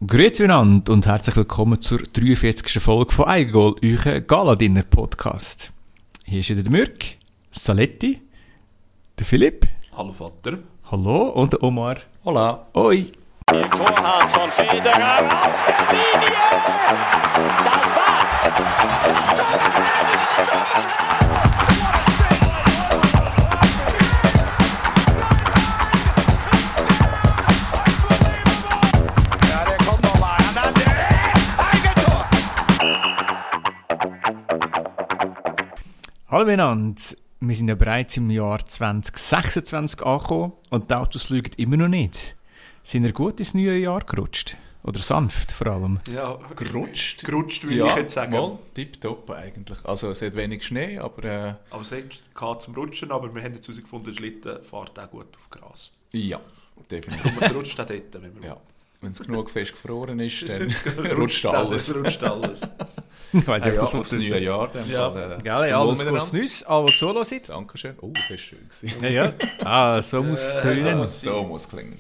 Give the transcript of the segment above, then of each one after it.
Grüezi miteinander und herzlich willkommen zur 43. Folge von Eigengoal, eurem Galadiner-Podcast. Hier ist wieder der Mürk, Saletti, der Philipp. Hallo Vater. Hallo und der Omar. Hola. Oi. Vorhand von Federer auf der Linie. Das war's. Ja, der kommt nochmal. Eigentor. Hallo miteinander. Wir sind ja bereits im Jahr 2026 angekommen und die Autos lügen immer noch nicht. Sind ihr gut ins neue Jahr gerutscht? Oder sanft vor allem? Ja, Gerutscht würde ich jetzt sagen. Mal, tipptopp eigentlich. Also es hat wenig Schnee, aber... Aber es hat zum Rutschen, aber wir haben jetzt herausgefunden, der Schlitten fährt auch gut auf Gras. ja, definitiv. Darum es rutscht auch dort, wenn wir Ja. Wenn es genug fest gefroren ist, dann rutscht alles. rutscht alles. Ich weiss nicht, ob Ja, das aufs so neue Jahr. Dann Ja. Gell, zum alles Wohl Gutes Neues, alle, die zuhören. Dankeschön. Oh, das war schön gewesen. Ja, ja. Ah, so muss es tönen. So muss es klingen.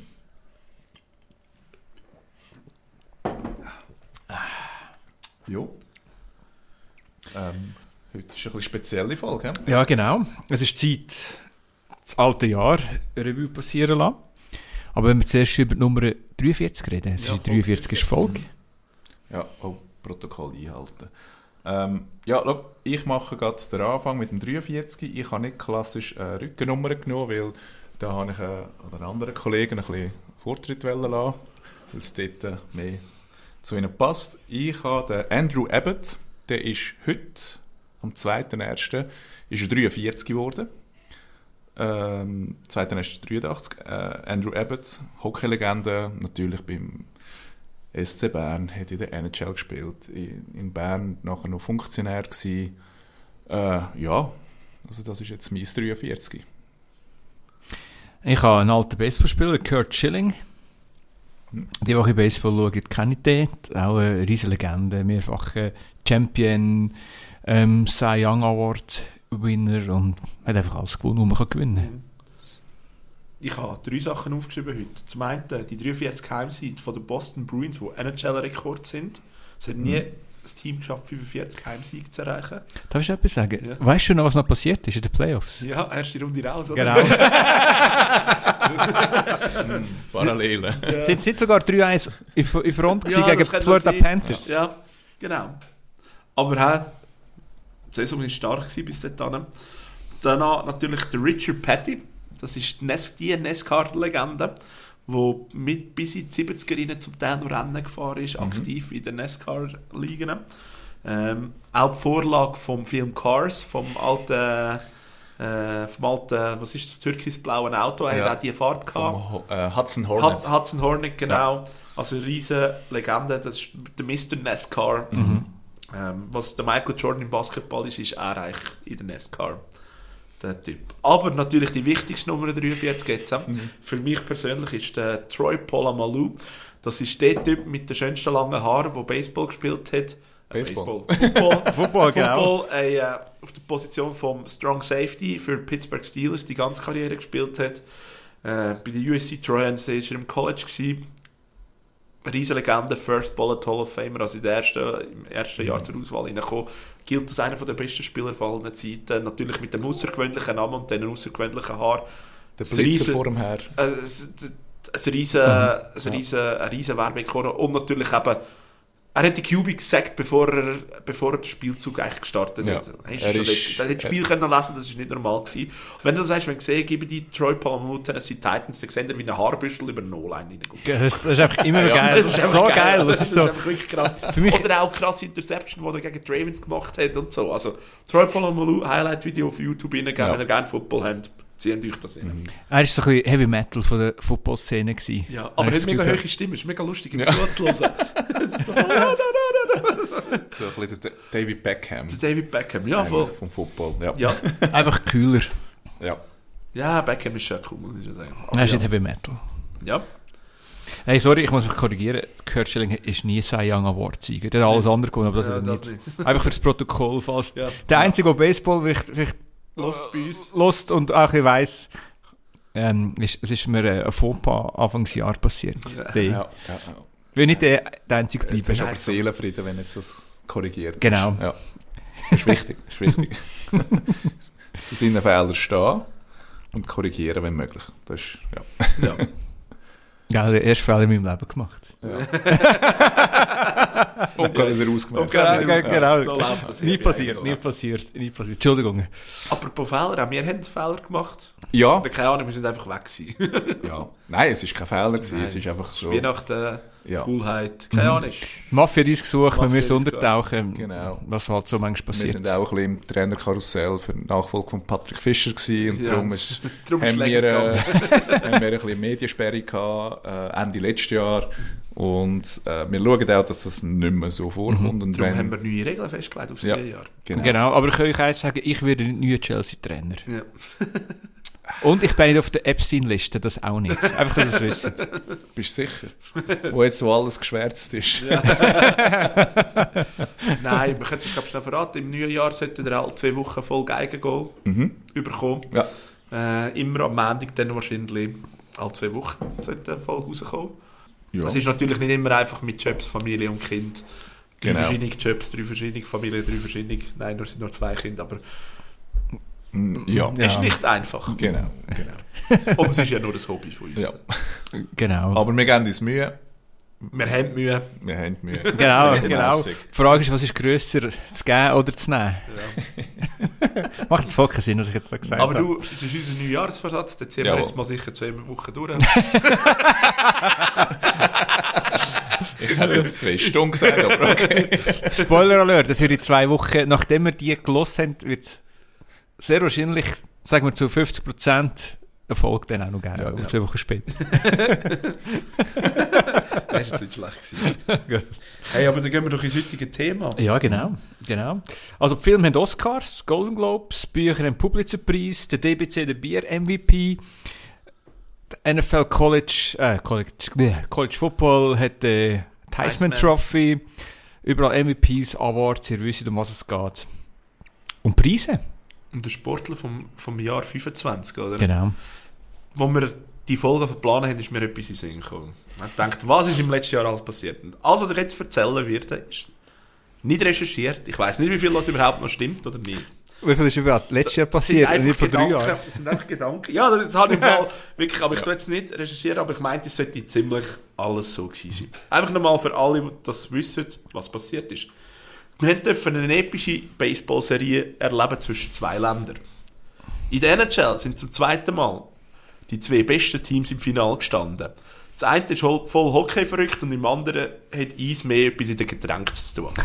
Jo. Heute ist eine bisschen spezielle Folge. He? Ja, genau. Es ist Zeit, das alte Jahr Revue passieren lassen. Aber wenn wir zuerst über die Nummer 43 reden, es Ja, ist die 43. Folge. Ja, Protokoll einhalten. Ja, schau, ich mache gerade den Anfang mit dem 43. Ich habe nicht klassisch Rückennummer genommen, weil da habe ich einen anderen Kollegen ein bisschen Vortritt lassen, weil es dort mehr zu ihnen passt. Ich habe den Andrew Abbott, der ist heute, am 2.1., ist er 43 geworden. 2.1.83. Andrew Abbott, Hockeylegende, natürlich beim SC Bern, hat in der NHL gespielt, in Bern nachher noch Funktionär gewesen. Ja, also das ist jetzt mein 43. Ich habe einen alten Baseballspieler, Kurt Schilling. Die, die in Baseball schauen, kennen den. Auch eine riesige Legende, mehrfacher Champion, Cy Young Award Winner und hat einfach alles gewonnen, was man kann gewinnen kann. Ich habe 3 Sachen aufgeschrieben heute. Zum einen die 43 Heimsiege von den Boston Bruins, die NHL-Rekord sind. Es hat nie ein Team geschafft, 45 Heimsiege zu erreichen. Darf ich etwas sagen? Ja. Weißt du noch, was noch passiert ist in den Playoffs? Ja, erste Runde raus, oder? Genau. Parallele. Ja. Sind nicht sogar 3-1 in Front gewesen Ja, gegen das kann die Florida schon sein. Panthers? Ja, genau. Aber die Saison war stark gewesen bis dahin. Danach natürlich der Richard Petty. Das ist die NASCAR-Legende, die bis in die 70er zum Teil noch Rennen gefahren ist, aktiv in den NASCAR-Ligen. Auch die Vorlage vom Film Cars, vom alten, was ist das, türkisblaue Auto, er hat auch diese Farbe gehabt. Hudson Hornet. Hudson Hornet, genau. Ja. Also eine riesige Legende, das ist der Mr. NASCAR. Was der Michael Jordan im Basketball ist er eigentlich in der NASCAR. Der Typ. Aber natürlich die wichtigste Nummer 43 jetzt. Für mich persönlich ist der Troy Polamalu. Das ist der Typ mit den schönsten langen Haaren, der Baseball gespielt hat. Football, genau. Auf der Position vom Strong Safety für Pittsburgh Steelers die ganze Karriere gespielt hat. Bei den USC Trojans war er im College gewesen. Riesige Legende, First Ballot Hall of Famer, also im ersten Jahr zur Auswahl reingekommen. Gilt als einer der besten Spieler von allen Zeiten. Natürlich mit dem außergewöhnlichen Namen und den außergewöhnlichen Haar. Der Blitzer vor dem Her. Ein riesen Werbeikon. Und natürlich eben, er hat die QB gesackt, bevor er den Spielzug eigentlich gestartet hat. Er hätte das Spiel können lesen, das war nicht normal gewesen. Und wenn du das sagst, wenn ich sehe, gebe die Troy Polamalu Tennessee Titans, dann sehen wir wie ein Haarbüschel über eine No-Line reingeht. Das ist einfach immer geil. Das ist so geil. Das ist einfach wirklich krass. Für mich oder auch krasse Interception, die er gegen die Ravens gemacht hat und so. Also Troy Polamalu, Highlight-Video auf YouTube reingeben, wenn ihr gerne Football habt. Zieht euch das rein. Er war so ein bisschen Heavy Metal von der Football-Szene. Ja, aber er hat mega hohe Stimme, ist mega lustig, ihm zuzuhören. So ein bisschen der David Beckham. Der David Beckham, ja, voll. Vom Football, Ja. Einfach kühler. Ja, Beckham ist schon cool, muss ich sagen. Er ist nicht Heavy Metal. Ja. Hey, sorry, ich muss mich korrigieren. Kurt Schilling ist nie Cy Young Award-Sieger. Der hat alles andere gewonnen, aber das hat er nicht. Einfach für das Protokoll. Falls der Einzige, der Baseball vielleicht lost und auch ein weiss, es ist mir ein Fauxpas Anfangsjahr passiert. will nicht der Einzige Jetzt bleiben. hast du aber Seelenfrieden, wenn jetzt das korrigiert Genau. ist. Ja. Das ist wichtig. Das ist wichtig. Zu seinen Fehlern stehen und korrigieren, wenn möglich. Das ist, ja. Ja, der erste Fehler in meinem Leben gemacht. Und gerade wieder ausgemerzt. Genau. So läuft das. Nie passiert. Entschuldigung. Apropos Fehler, auch wir haben einen Fehler gemacht. Ja. Keine Ahnung, wir sind einfach weg gewesen. Ja. Nein, es war kein Fehler. Gewesen. Es ist einfach so. Weihnachten, Ja. Faulheit, keine Ahnung. Mafia gesucht, wir müssen Mafia-Diskussion. untertauchen. Genau. Was halt so manchmal Wir passiert. sind auch ein bisschen im Trainerkarussell für den Nachfolger von Patrick Fischer gewesen. Und Ja, darum darum ist haben es wir länger ein bisschen Mediensperre gehabt, Ende letztes Jahr. Und wir schauen auch, dass das nicht mehr so vorkommt. Und Darum haben wir neue Regeln festgelegt aufs Ja. Jahr. Genau, aber ich kann euch eins sagen, ich werde nicht neuer Chelsea-Trainer. Ja. Und ich bin nicht auf der Epstein-Liste, das auch nicht. Einfach, dass ihr es wisst. Bist du sicher? Wo jetzt so alles geschwärzt ist. Nein, wir können das schnell verraten. Im neuen Jahr sollten wir alle 2 Wochen voll Geigen überkommen. Ja. Immer am Montag dann wahrscheinlich alle 2 Wochen sollte eine Folge rauskommen. Ja. Das ist natürlich nicht immer einfach mit Jobs, Familie und Kind. 3 Genau. verschiedene Jobs, 3 verschiedene Familien, 3 verschiedene... Nein, nur sind nur 2 Kinder, aber Ja. ist nicht einfach. Genau. Und es ist ja nur ein Hobby von uns. Ja. Genau. Aber wir geben uns Mühe. Wir haben Mühe. Wir haben Mühe. Genau. Regelmässig. Die Frage ist, was ist grösser, zu geben oder zu nehmen? Macht jetzt voll keinen Sinn, was ich jetzt da gesagt Aber habe. du, das ist unser Neujahrsversatz, den ziehen wir Jawohl. jetzt mal sicher 2 Wochen durch. Ich hätte jetzt 2 Stunden gesagt, aber okay. Spoiler Alert, das wird in 2 Wochen, nachdem wir die gehört haben, wird es sehr wahrscheinlich, sagen wir zu 50% Erfolg dann auch noch geben, Ja. 2 Wochen später. Das ist jetzt nicht schlecht gewesen. Hey, aber dann gehen wir doch ins heutige Thema. Ja, genau. Also die Filme haben Oscars, Golden Globes, Bücher haben Pulitzerpreis, der DBC der Bier-MVP, der NFL College Football hat die Heisman Trophy, überall MVPs, Awards, ihr wisst, um was es geht. Und Preise. Und der Sportler vom Jahr 25, oder? Genau. Wo wir die Folge verplanen haben, ist mir etwas in den Sinn gekommen. Ich habe gedacht, was ist im letzten Jahr alles passiert? Und alles, was ich jetzt erzählen werde, ist nicht recherchiert. Ich weiss nicht, wie viel das überhaupt noch stimmt oder nicht. Wie viel ist überhaupt letztes Jahr passiert? Das sind Nicht vor 3 Gedanken, Jahren. das sind einfach Gedanken. Ja, das habe ich im Fall wirklich, aber ich tue jetzt nicht recherchieren, aber ich meinte, es sollte ziemlich alles so gewesen sein. Einfach nochmal für alle, die das wissen, was passiert ist. Wir dürfen eine epische Baseball-Serie erleben zwischen 2 Ländern. In der NHL sind zum 2. Mal die 2 besten Teams im Finale gestanden. Das eine ist voll Hockey verrückt und im anderen hat Eis mehr etwas in den Getränken zu tun.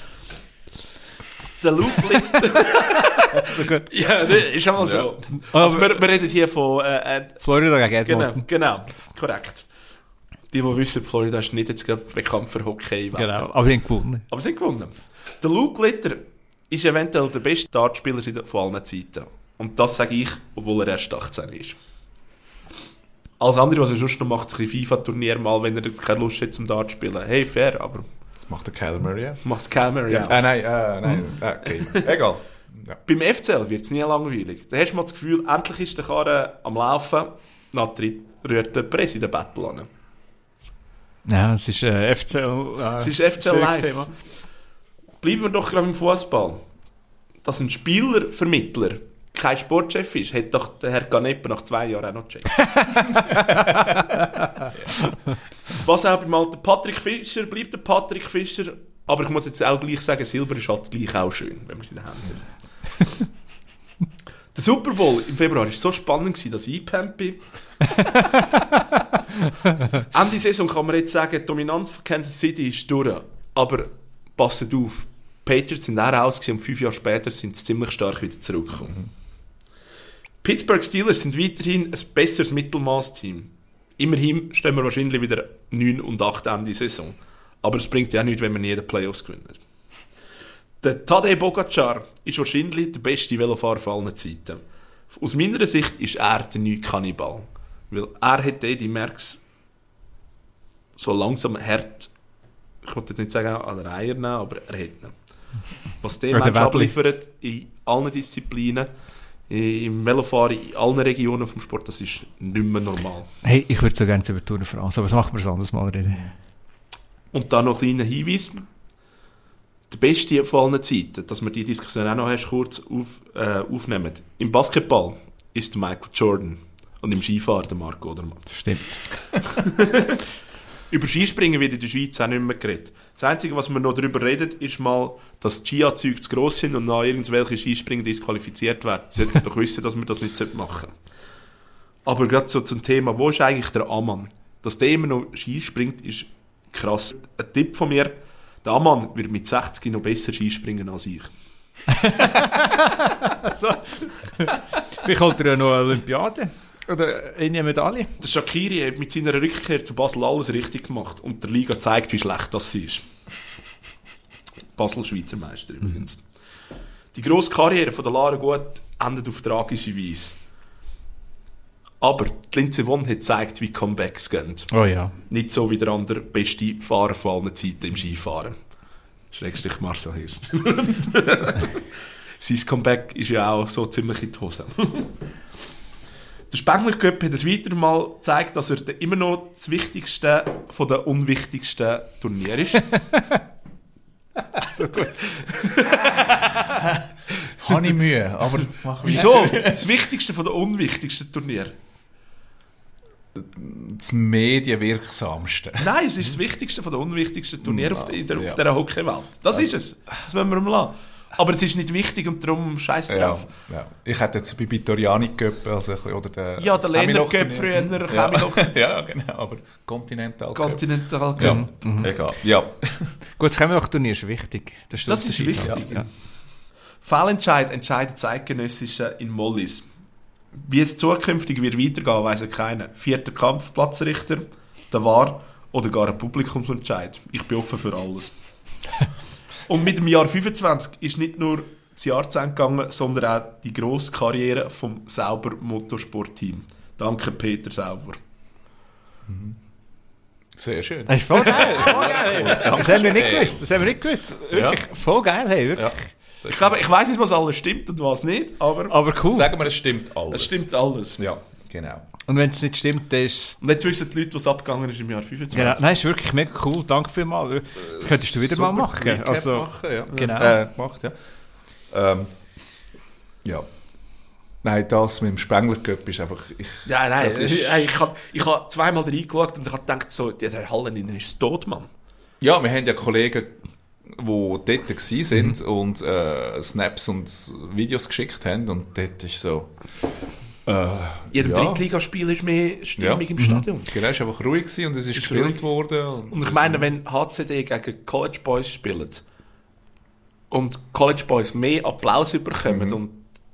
Der Luke So gut. ja, das ist einmal so. Also wir reden hier von... Florida gegen Edmonton. Genau, korrekt. Die wissen, Florida ist nicht jetzt gerade bekannt für Hockey. Genau, aber die haben gewonnen. Aber sie haben gewonnen. Der Luke Litter ist eventuell der beste Dartspieler von allen Zeiten. Und das sage ich, obwohl er erst 18 ist. Alles andere, was er sonst noch macht, ist ein FIFA-Turnier mal, wenn er keine Lust hat zum Dart spielen. Hey, fair, aber Das macht der Kyler Murray. Ja. macht keiner. Ja. Nein. Okay. Egal. Ja. Beim FCL wird es nie langweilig. Da hast du mal das Gefühl, endlich ist der Karren am Laufen, dann rührt der Präsident-Battle an. Ja, es ist FCL. Es ist FCL live. Thema. Bleiben wir doch gerade im Fußball. Dass ein Spielervermittler kein Sportchef ist, hat doch der Herr Ganepa nach 2 Jahren auch noch gecheckt. Was auch beim alten Patrick Fischer bleibt der Patrick Fischer, aber ich muss jetzt auch gleich sagen, Silber ist halt gleich auch schön, wenn man es in der Hand hat. Der Super Bowl im Februar war so spannend, dass ich eingepennt bin. Ende Saison kann man jetzt sagen, die Dominanz von Kansas City ist durch. Aber passet auf, die Patriots sind auch raus und 5 Jahre später sind sie ziemlich stark wieder zurückgekommen. Pittsburgh Steelers sind weiterhin ein besseres Mittelmaß-Team. Immerhin stehen wir wahrscheinlich wieder 9 und 8 Ende Saison. Aber es bringt ja auch nichts, wenn wir nie die Playoffs gewinnen. Der Tadej Pogačar ist wahrscheinlich der beste Velofahrer von allen Zeiten. Aus meiner Sicht ist er der neue Kannibal. Weil er hat die Merks so langsam hart, ich wollte jetzt nicht sagen an den Eier nehmen, aber er hat ihn. Was der Mensch abliefert in allen Disziplinen, im Velofahren, in allen Regionen vom Sport, das ist nicht mehr normal. Hey, ich würde so gerne über Tour de France, aber das machen wir ein anderes Mal reden. Und dann noch ein kleiner Hinweis. Der beste von allen Zeiten, dass wir die Diskussion auch noch kurz aufnehmen. Im Basketball ist der Michael Jordan und im Skifahren der Marco Odermatt. Stimmt. Über Skispringen wird in der Schweiz auch nicht mehr geredet. Das Einzige, was wir noch darüber reden, ist mal, dass die Skianzüge zu gross sind und nach irgendwelche Skispringen disqualifiziert werden. Sie sollten doch wissen, dass wir das nicht machen sollten. Aber gerade so zum Thema, wo ist eigentlich der Ammann? Dass der immer noch Skispringt, ist krass. Ein Tipp von mir, der Ammann wird mit 60 noch besser Skispringen als ich. So. Vielleicht holt er ja noch eine Olympiade. Oder eine Medaille. Der Shaqiri hat mit seiner Rückkehr zu Basel alles richtig gemacht und der Liga zeigt, wie schlecht das sie ist. Basel Schweizer Meister übrigens. Die grosse Karriere von der Lara Gut endet auf tragische Weise. Aber die Lindsey Vonn hat gezeigt, wie Comebacks gehen. Oh ja. Nicht so wie der andere beste Fahrer von allen Zeiten im Skifahren. Schrägstrich Marcel Hirst. Sein Comeback ist ja auch so ziemlich in die Hose. Der Spengler Cup hat es weiter mal gezeigt, dass er immer noch das Wichtigste von den unwichtigsten Turnieren ist. So gut. Habe ich Mühe, aber Wieso? Das Wichtigste von den unwichtigsten Turnieren? das medienwirksamste. Nein, es ist das Wichtigste von den unwichtigsten Turnieren auf dieser Hockeywelt. Das ist es. Das wollen wir mal lassen. Aber es ist nicht wichtig und darum scheiß drauf. Ja. Ich hätte jetzt bei Vittoriani Cup, also oder der Lehner Cup früher, ja, genau, aber Continental Cup. Continental Cup. Ja, egal. Ja. Gut, das Turnier ist wichtig. Das ist wichtig. Ja. Fehlentscheid entscheidet das Eidgenössische in Mollis. Wie es zukünftig wird weitergehen, weiss ja keiner. 4. Kampf, Platzrichter, der VAR oder gar ein Publikumsentscheid. Ich bin offen für alles. Und mit dem Jahr 25 ist nicht nur das Jahr zu Ende gegangen, sondern auch die grosse Karriere vom Sauber Motorsport-Team. Danke, Peter Sauber. Sehr schön. Das ist voll geil. Das haben wir nicht gewusst. Wirklich, voll geil. Hey, wirklich. Ja. Ich weiss nicht, was alles stimmt und was nicht, aber cool. Sagen wir, es stimmt alles. Es stimmt alles. Ja, genau. Und wenn es nicht stimmt, dann ist und jetzt wissen die Leute, was abgegangen ist im Jahr 25. Genau. Nein, ist wirklich mega cool. Danke vielmals. Könntest du wieder mal machen. Also, machen, ja. Genau. Gemacht, ja. Ja. Nein, das mit dem Spengler Cup ist einfach... Nein. Ich habe zweimal reingeschaut und ich habe gedacht, so, der Hallenin ist tot, Mann. Ja, wir haben ja Kollegen, die dort waren und Snaps und Videos geschickt haben und dort ist so... Jedem Drittligaspiel ist mehr Stimmung im Stadion. Genau, es war einfach ruhig gewesen und es ist gespielt worden. Und ich meine, wenn HCD gegen College Boys spielt und College Boys mehr Applaus bekommen und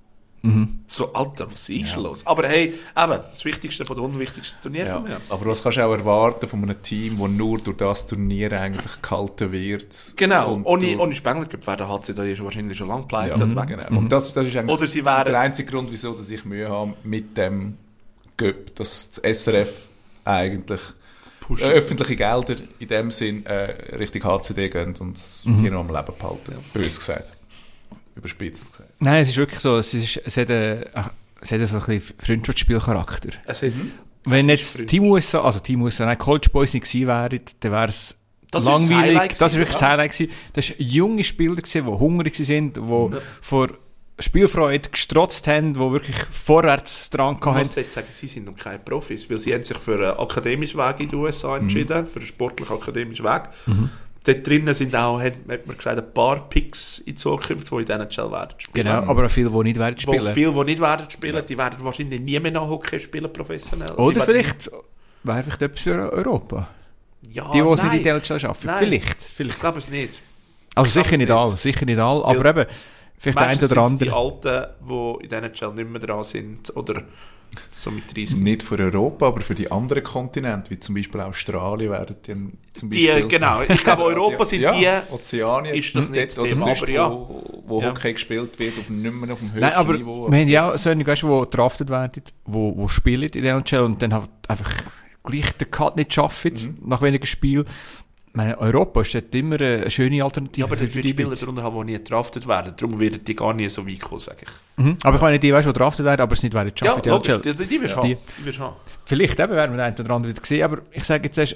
so, Alter, was ist los? Aber hey, eben, das Wichtigste von den unwichtigsten Turnieren von mir. Aber was kannst du auch erwarten von einem Team, das nur durch das Turnier eigentlich gehalten wird? Genau, ohne Spengler wäre der HCD wahrscheinlich schon lange pleite. Ja, genau. Und das ist eigentlich oder sie wären, der einzige Grund, wieso dass ich Mühe habe mit dem Cup, dass das SRF eigentlich öffentliche Gelder in dem Sinn Richtung HCD gehen und hier noch am Leben behalten. Bös gesagt. Überspitzt gesagt. Nein, es ist wirklich so, es hat so ein bisschen Freundschaftsspielcharakter. Wenn jetzt Team USA, College Boys nicht gewesen wären, dann wäre es langweilig. Das war wirklich das Highlight gewesen. Das waren junge Spieler, die hungrig waren, die vor Spielfreude gestrotzt haben, die wirklich vorwärts dran hatten. Ich muss jetzt sagen, sie sind noch keine Profis, weil sie haben sich für einen akademischen Weg in den USA entschieden, für einen sportlichen akademischen Weg. Dort drinnen sind auch, hat man gesagt, ein paar Picks in Zukunft, die in diesen NHL werden spielen. Genau, aber auch viele, die nicht werden spielen. Viele, die nicht werden spielen, die werden wahrscheinlich nie mehr nach Hockey spielen, professionell. Oder vielleicht wäre vielleicht etwas für Europa. Ja, die sie in der NHL arbeiten. Vielleicht. Ich glaube es nicht. Also sicher nicht alle, aber eben, vielleicht der eine oder andere. Die Alten, die in der NHL nicht mehr dran sind, oder so mit 30. Nicht für Europa, aber für die anderen Kontinente, wie zum Beispiel Australien, werden die zum Beispiel... Genau, ich glaube Europa sind die... Ozeanien ist das nicht das oder Thema, sonst, wo Hockey gespielt wird, nicht mehr auf dem höchsten Nein, aber Niveau. Wir haben ja auch solche, die draftet werden, die spielen in der NHL und dann halt einfach gleich den Cut nicht schaffen, nach wenigen Spielen. Ich meine, Europa ist dort immer eine schöne Alternative. Ja, aber dort wird Spieler darunter haben, die nie gedraftet werden. Darum werden die gar nie so weit kommen, sage ich. Aber ich meine, die gedraftet werden, aber es nicht werden schaffen. Ja, logisch, die wirst du haben. Vielleicht werden wir den einen oder anderen wieder sehen, aber ich sage jetzt erst,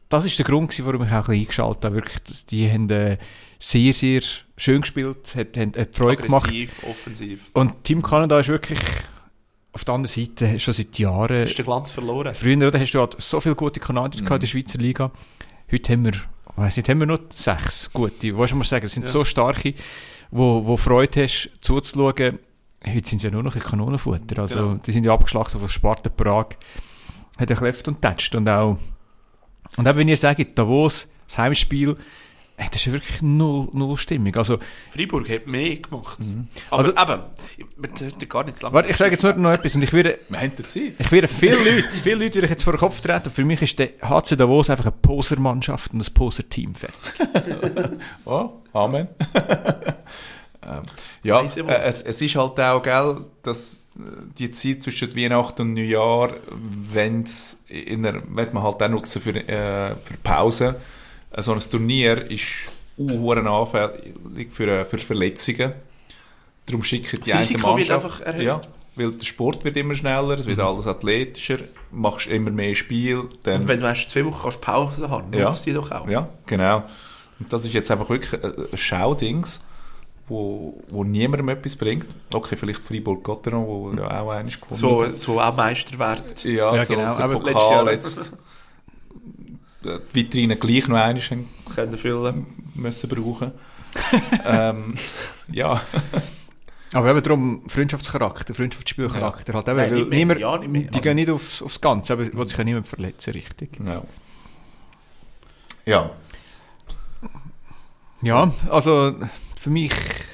das ist der Grund gewesen, warum ich auch ein bisschen eingeschaltet habe. Wirklich, die haben sehr, sehr schön gespielt, hat Freude gemacht. Aggressiv, offensiv. Und Team Kanada ist wirklich auf der anderen Seite schon seit Jahren... Hast du den Glanz verloren? Früher oder, hast du halt so viele gute Kanadier gehabt in der Schweizer Liga. Heute haben wir noch 6 gute. Was muss man sagen, es sind so starke, wo Freude hast, zuzuschauen. Heute sind sie ja nur noch ein Kanonenfutter. Also, die sind ja abgeschlachtet auf Sparta Prag. Hat er kleft und tätscht. Und auch, wenn ihr sagt, Davos, das Heimspiel, das ist ja wirklich null Stimmung. Also, Freiburg hat mehr gemacht. Aber eben, wir sollten gar nicht zu lange... Warte, ich sage jetzt nur noch etwas. Und wir haben die Zeit. Ich werde viele Leute würde ich jetzt vor den Kopf treten. Für mich ist der HC Davos einfach eine Poser-Mannschaft und ein Poser-Team. Oh, Amen. Es ist halt auch, gell, dass die Zeit zwischen Weihnachten und Neujahr, wenn man halt auch nutzen für Pause. So ein Turnier ist anfällig für Verletzungen. Darum schicke ich die eine Mannschaft. Weil der Sport wird immer schneller, es wird alles athletischer, machst immer mehr Spiel. Und wenn du erst 2 Wochen Pause haben kannst, nutzt die doch auch. Ja, genau. Und das ist jetzt einfach wirklich ein Schaudings, wo niemandem etwas bringt. Okay, vielleicht Fribourg-Gotteron, wo ja auch eines gewonnen hat. So auch Meister wird. Ja, so genau. Der Aber Pokal jetzt die Vitrine gleich noch einmal können füllen müssen brauchen. Ja. Aber eben darum Freundschaftscharakter, Freundschaftsspielcharakter. Halt eben, nicht mehr. Die gehen nicht aufs Ganze, aber will sich ja niemand verletzen, richtig. Ja. Ja, also für mich,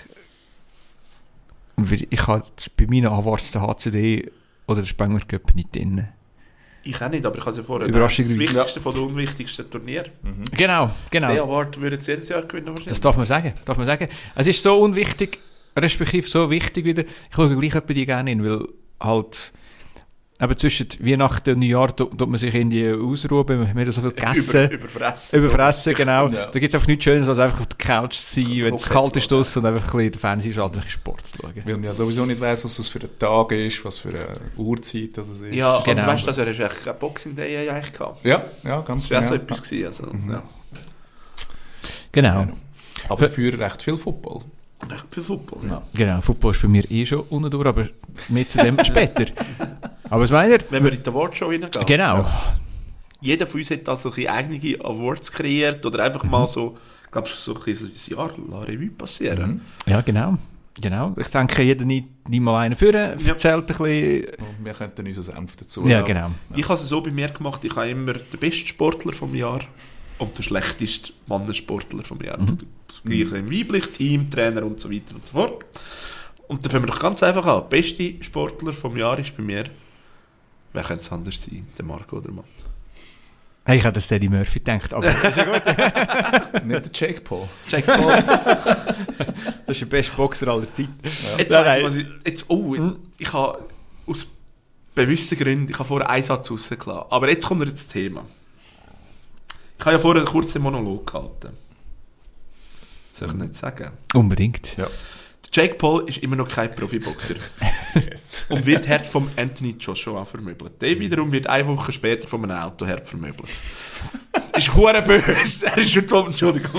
ich habe bei meinen Awards den HCD oder den Spengler Cup nicht drin. Ich auch nicht, aber ich habe es ja vorher das Wichtigste von den unwichtigsten Turnier. Genau. Den Award würde jetzt jedes Jahr gewinnen wahrscheinlich. Das darf man sagen. Es ist so unwichtig, respektive so wichtig wieder. Ich schaue gleich etwa die gerne hin, weil halt aber zwischen Weihnachten und Neujahr tut man sich irgendwie ausruhen, man hat so viel gegessen. Überfressen, genau. Ja. Da gibt es einfach nichts Schönes, als einfach auf der Couch zu sein, wenn es kalt ist draussen und einfach ein bisschen den Fernseher schalten und ein bisschen Sport zu schauen. Weil man ja sowieso nicht weiss, was das für ein Tag ist, was für eine Uhrzeit das ist. Ja, genau. Und weißt du, hast ja echt Boxing Day eigentlich gehabt. Ja, ganz genau. Das war auch so etwas gewesen, also, ja. Genau. Aber dafür recht viel Football. Recht viel Football, ja. Genau, Football ist bei mir schon unten durch, aber mehr zu dem später. Aber was meint ihr? Wenn wir in die Awardshow hineingehen. Genau. Ja. Jeder von uns hat also ein eigene Awards kreiert oder einfach mal so, ich glaube, so ein Jahr La Revue passieren. Ja, genau. Ich denke, jeder nimmt mal einen führen, erzählt ein bisschen. Und wir könnten unseren Senf dazu. Ja, genau. Ich habe es so bei mir gemacht, ich habe immer den besten Sportler vom Jahr und den schlechtesten Mannensportler vom Jahr. Das gleiche im weiblichen Team, Trainer und so weiter und so fort. Und dann fangen wir doch ganz einfach an. Der beste Sportler vom Jahr ist bei mir, wer könnte es anders sein? Der Marco Odermatt. Hey, ich hätte das Eddie Murphy gedacht, aber ist ja gut. Nicht der Jake Paul. Das ist der beste Boxer aller Zeiten. Ja. Jetzt weiss ich, ich habe aus bewussten Gründen, ich habe vorher einen Satz rausgelassen. Aber jetzt kommt das Thema. Ich habe ja vorher einen kurzen Monolog gehalten. Soll ich nicht sagen? Unbedingt. Ja. Jake Paul ist immer noch kein Profiboxer. Yes. Und wird hart vom Anthony Joshua vermöbelt. Der wiederum wird eine Woche später von einem Auto hart vermöbelt. Ist hure böse. Er ist schon tot. Entschuldigung.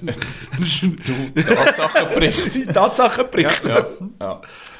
Tatsachenbericht. Ja.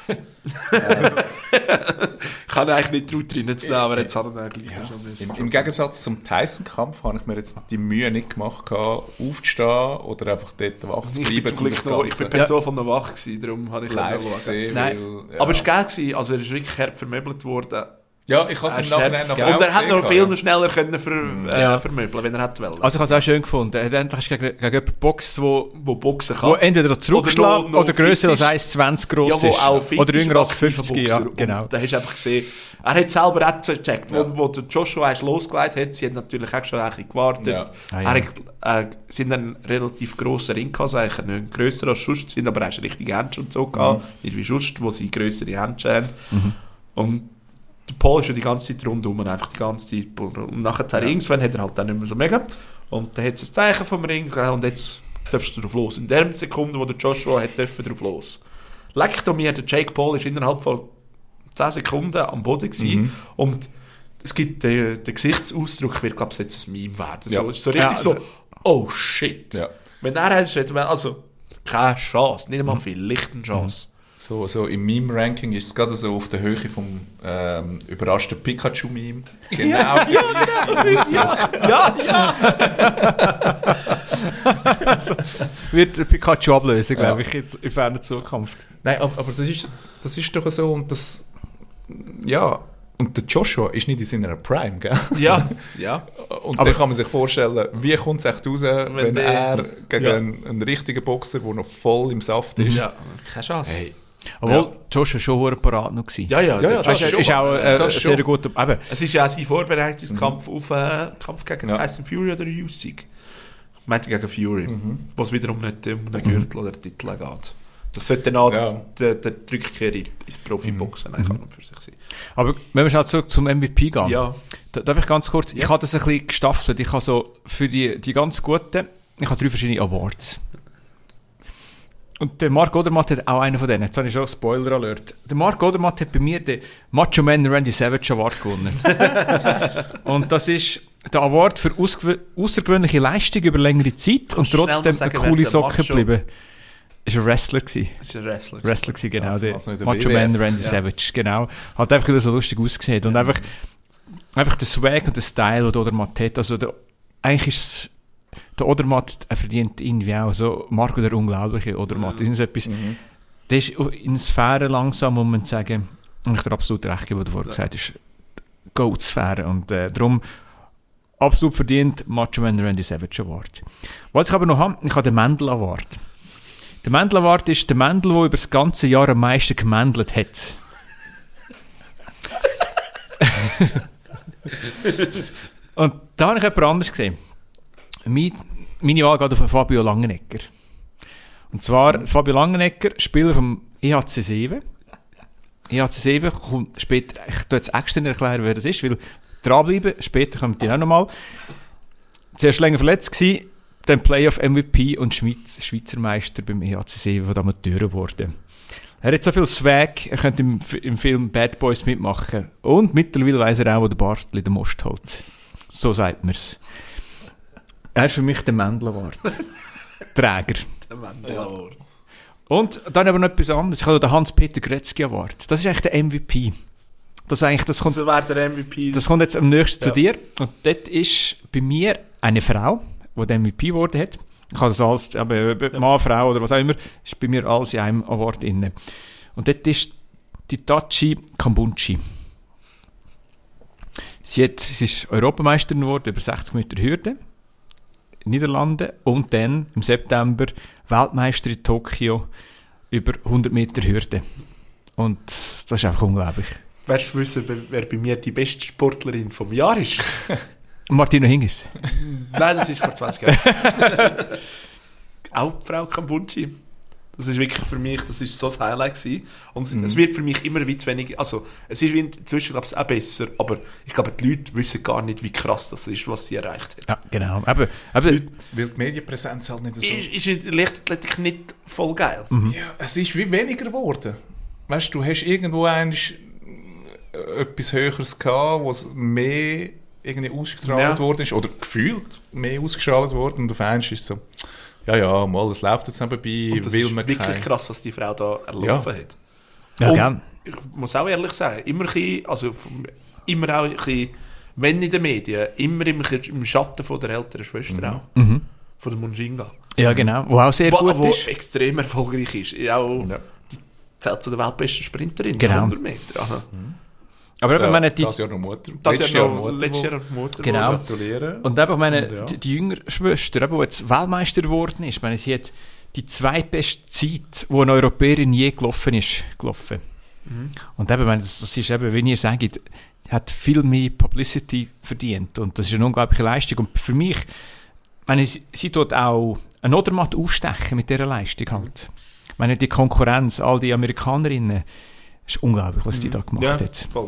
Ich kann eigentlich nicht drauf drinnen zu nehmen, aber jetzt hat er eigentlich schon Im Gegensatz zum Tyson-Kampf habe ich mir jetzt die Mühe nicht gemacht, aufzustehen oder einfach dort wach zu bleiben. Ich bin per Zufall noch wach gewesen, darum habe ich live gesehen. Aber es war geil, also er ist wirklich hart vermöbelt worden. Ja, ich habe es im Nachhinein noch und er hat noch viel schneller können vermöbeln, wenn er hätte wollen. Also ich habe es auch schön gefunden. Er hat endlich gegen jemanden geboxt, wo boxen kann. Wo entweder zurückschlägt oder grösser als 1,20 groß ist. Auch oder jünger als 50. Ja, genau. Da hast du einfach gesehen, er hat selber auch gecheckt, wo der Joshua losgelegt hat. Sie haben natürlich auch schon ein bisschen gewartet. Ja. Sind einen relativ grossen Ring gehabt, also nicht grösser als sonst, sind aber auch richtig Händchen und so gehabt. Nicht wie sonst, wo sie grössere Händchen haben. Und der Paul ist ja die ganze Zeit rundum, einfach die ganze Zeit. Und nachher irgendwann hat er halt dann nicht mehr so mega. Und dann hat es ein Zeichen vom Ring und jetzt darfst du drauf los. In der Sekunde, wo der Joshua hat, dürfen drauf los. Leckt mir, der Jake Paul ist innerhalb von 10 Sekunden am Boden gewesen. Und es gibt den Gesichtsausdruck, wird, glaube ich, jetzt ein Meme werden. Ja. So richtig so, oh shit. Ja. Wenn er hätte, also keine Chance, nicht einmal vielleicht eine Chance. So im Meme-Ranking ist es gerade so auf der Höhe vom überraschten Pikachu-Meme. Genau. Also, wird der Pikachu ablösen, glaube ich, jetzt in ferner Zukunft. Nein, aber das ist doch so und das... Ja, und der Joshua ist nicht in seiner Prime, gell? Ja. Und Aber dann kann man sich vorstellen, wie kommt es echt raus, wenn er gegen einen richtigen Boxer, der noch voll im Saft ist. Ja, keine Chance. Hey. Obwohl, Joshua schon verdammt parat noch gewesen. Ja, das Weißt, ist auch ein das sehr schon. guter... Eben, Es ist ja auch sein Vorbereitungskampf auf Kampf gegen Tyson Fury oder Usyk. Ich meinte gegen Fury, wo es wiederum nicht um einen Gürtel oder einen Titel geht. Das sollte dann auch der Rückkehr ins Profiboxen eigentlich an und für sich sein. aber wenn wir schon zurück zum MVP gehen, Ja. darf ich ganz kurz... Ich habe das ein bisschen gestaffelt. Ich habe so für die ganz guten... Ich habe 3 verschiedene Awards. Und der Marc Odermatt hat auch einen von denen. Jetzt habe ich schon Spoiler-Alert. Der Marc Odermatt hat bei mir den Macho Man Randy Savage Award gewonnen. Und das ist der Award für außergewöhnliche Leistung über längere Zeit und Kannst du schnell trotzdem noch sagen, eine wer coole der Socke Macho- geblieben. Ist ein Wrestler gewesen. Das ist ein Wrestler. Wrestler gewesen, genau. Also, Der also nicht der Macho WWF. Man Randy Savage, genau. Hat einfach wieder so lustig ausgesehen. Und einfach der Swag und der Style, den der Odermatt hat. Also eigentlich ist es... Der Odermatt verdient irgendwie auch so Marco der Unglaubliche Odermatt. Das ist etwas, das ist in Sphären langsam, wo man sagen, und ich dir absolut recht gebe, was du vorher gesagt hast, Goat-Sphäre. Und darum absolut verdient Macho Man Randy Savage Award. Was ich aber noch habe, ich habe den Mendel Award. Der Mendel Award ist der Mendel, der über das ganze Jahr am meisten gemändelt hat. Und da habe ich jemand anderes gesehen. Meine Wahl geht auf Fabio Langenegger. Und zwar Fabio Langenegger, Spieler vom EHC 7. EHC 7 kommt später, ich tue jetzt extra erklären, wer das ist, weil dranbleiben, später kommt die auch nochmal. Zuerst länger verletzt gewesen, dann Playoff MVP und Schweizer Meister beim EHC 7 von den Amateuren geworden. Er hat so viel Swag, er könnte im Film Bad Boys mitmachen. Und mittlerweile weiss er auch, wo der Bartli den Most holt. So sagt man es. Er ist für mich der Mendel Award. Träger. Der Mendel Award. Und dann aber noch etwas anderes. Ich habe den Hans-Peter Gretzky Award. Das ist eigentlich der MVP. Das kommt, Also wäre der MVP. das kommt jetzt am nächsten zu dir. Und dort ist bei mir eine Frau, die den MVP geworden hat. Ich habe das alles, Mann, Frau oder was auch immer, ist bei mir alles in einem Award drin. Und dort ist die Tachi Kambunchi. Sie ist Europameisterin geworden über 60 Meter Hürde. Niederlanden und dann im September Weltmeister in Tokio über 100 Meter Hürde. Und das ist einfach unglaublich. Weißt du wissen, wer bei mir die beste Sportlerin vom Jahr ist? Martino Hingis. Nein, das ist vor 20 Jahren. Auch die Frau Kambunchi. Das ist wirklich für mich, das ist so das Highlight gewesen. Und es wird für mich immer wie zu wenig, also es ist inzwischen, glaube ich, auch besser, aber ich glaube, die Leute wissen gar nicht, wie krass das ist, was sie erreicht hat. Ja, genau. Aber Weil die Medienpräsenz halt nicht so... Ist in der Leichtathletik nicht voll geil. Ja, es ist wie weniger geworden. Weißt du, hast irgendwo etwas Höheres gehabt, wo es mehr irgendwie ausgestrahlt worden ist, oder gefühlt mehr ausgestrahlt worden, und auf einmal ist es so, ja, mal, es läuft jetzt nebenbei, Und das will ist man wirklich krass, was die Frau da erlaufen hat. ja, Und gern. ich muss auch ehrlich sagen, immer auch ein bisschen, wenn in den Medien, immer im Schatten von der älteren Schwester auch. Von der Munjinga. Ja, genau. Wo auch sehr gut Wo ist. extrem erfolgreich ist. Auch die zählt zu der weltbesten Sprinterin. Genau. 100 Meter. Aha. Aber eben, ich meine, das Jahr noch Mutter. Das Jahr noch Mutter. letztes Jahr Mutter. Genau. geworden. Gratulieren. Und eben, ich meine, Und ja. die jüngere Schwester, eben, die jetzt Weltmeister geworden ist, ich meine, sie hat die zweitbeste Zeit, die eine Europäerin je gelaufen ist, gelaufen. Und eben, ich meine, das ist eben, wie ihr sagt, hat viel mehr Publicity verdient. Und das ist eine unglaubliche Leistung. Und für mich, ich meine, sie tut auch ein Odermatt ausstechen mit dieser Leistung halt. Ich meine, die Konkurrenz, all die Amerikanerinnen, ist unglaublich, was die da gemacht hat. Voll.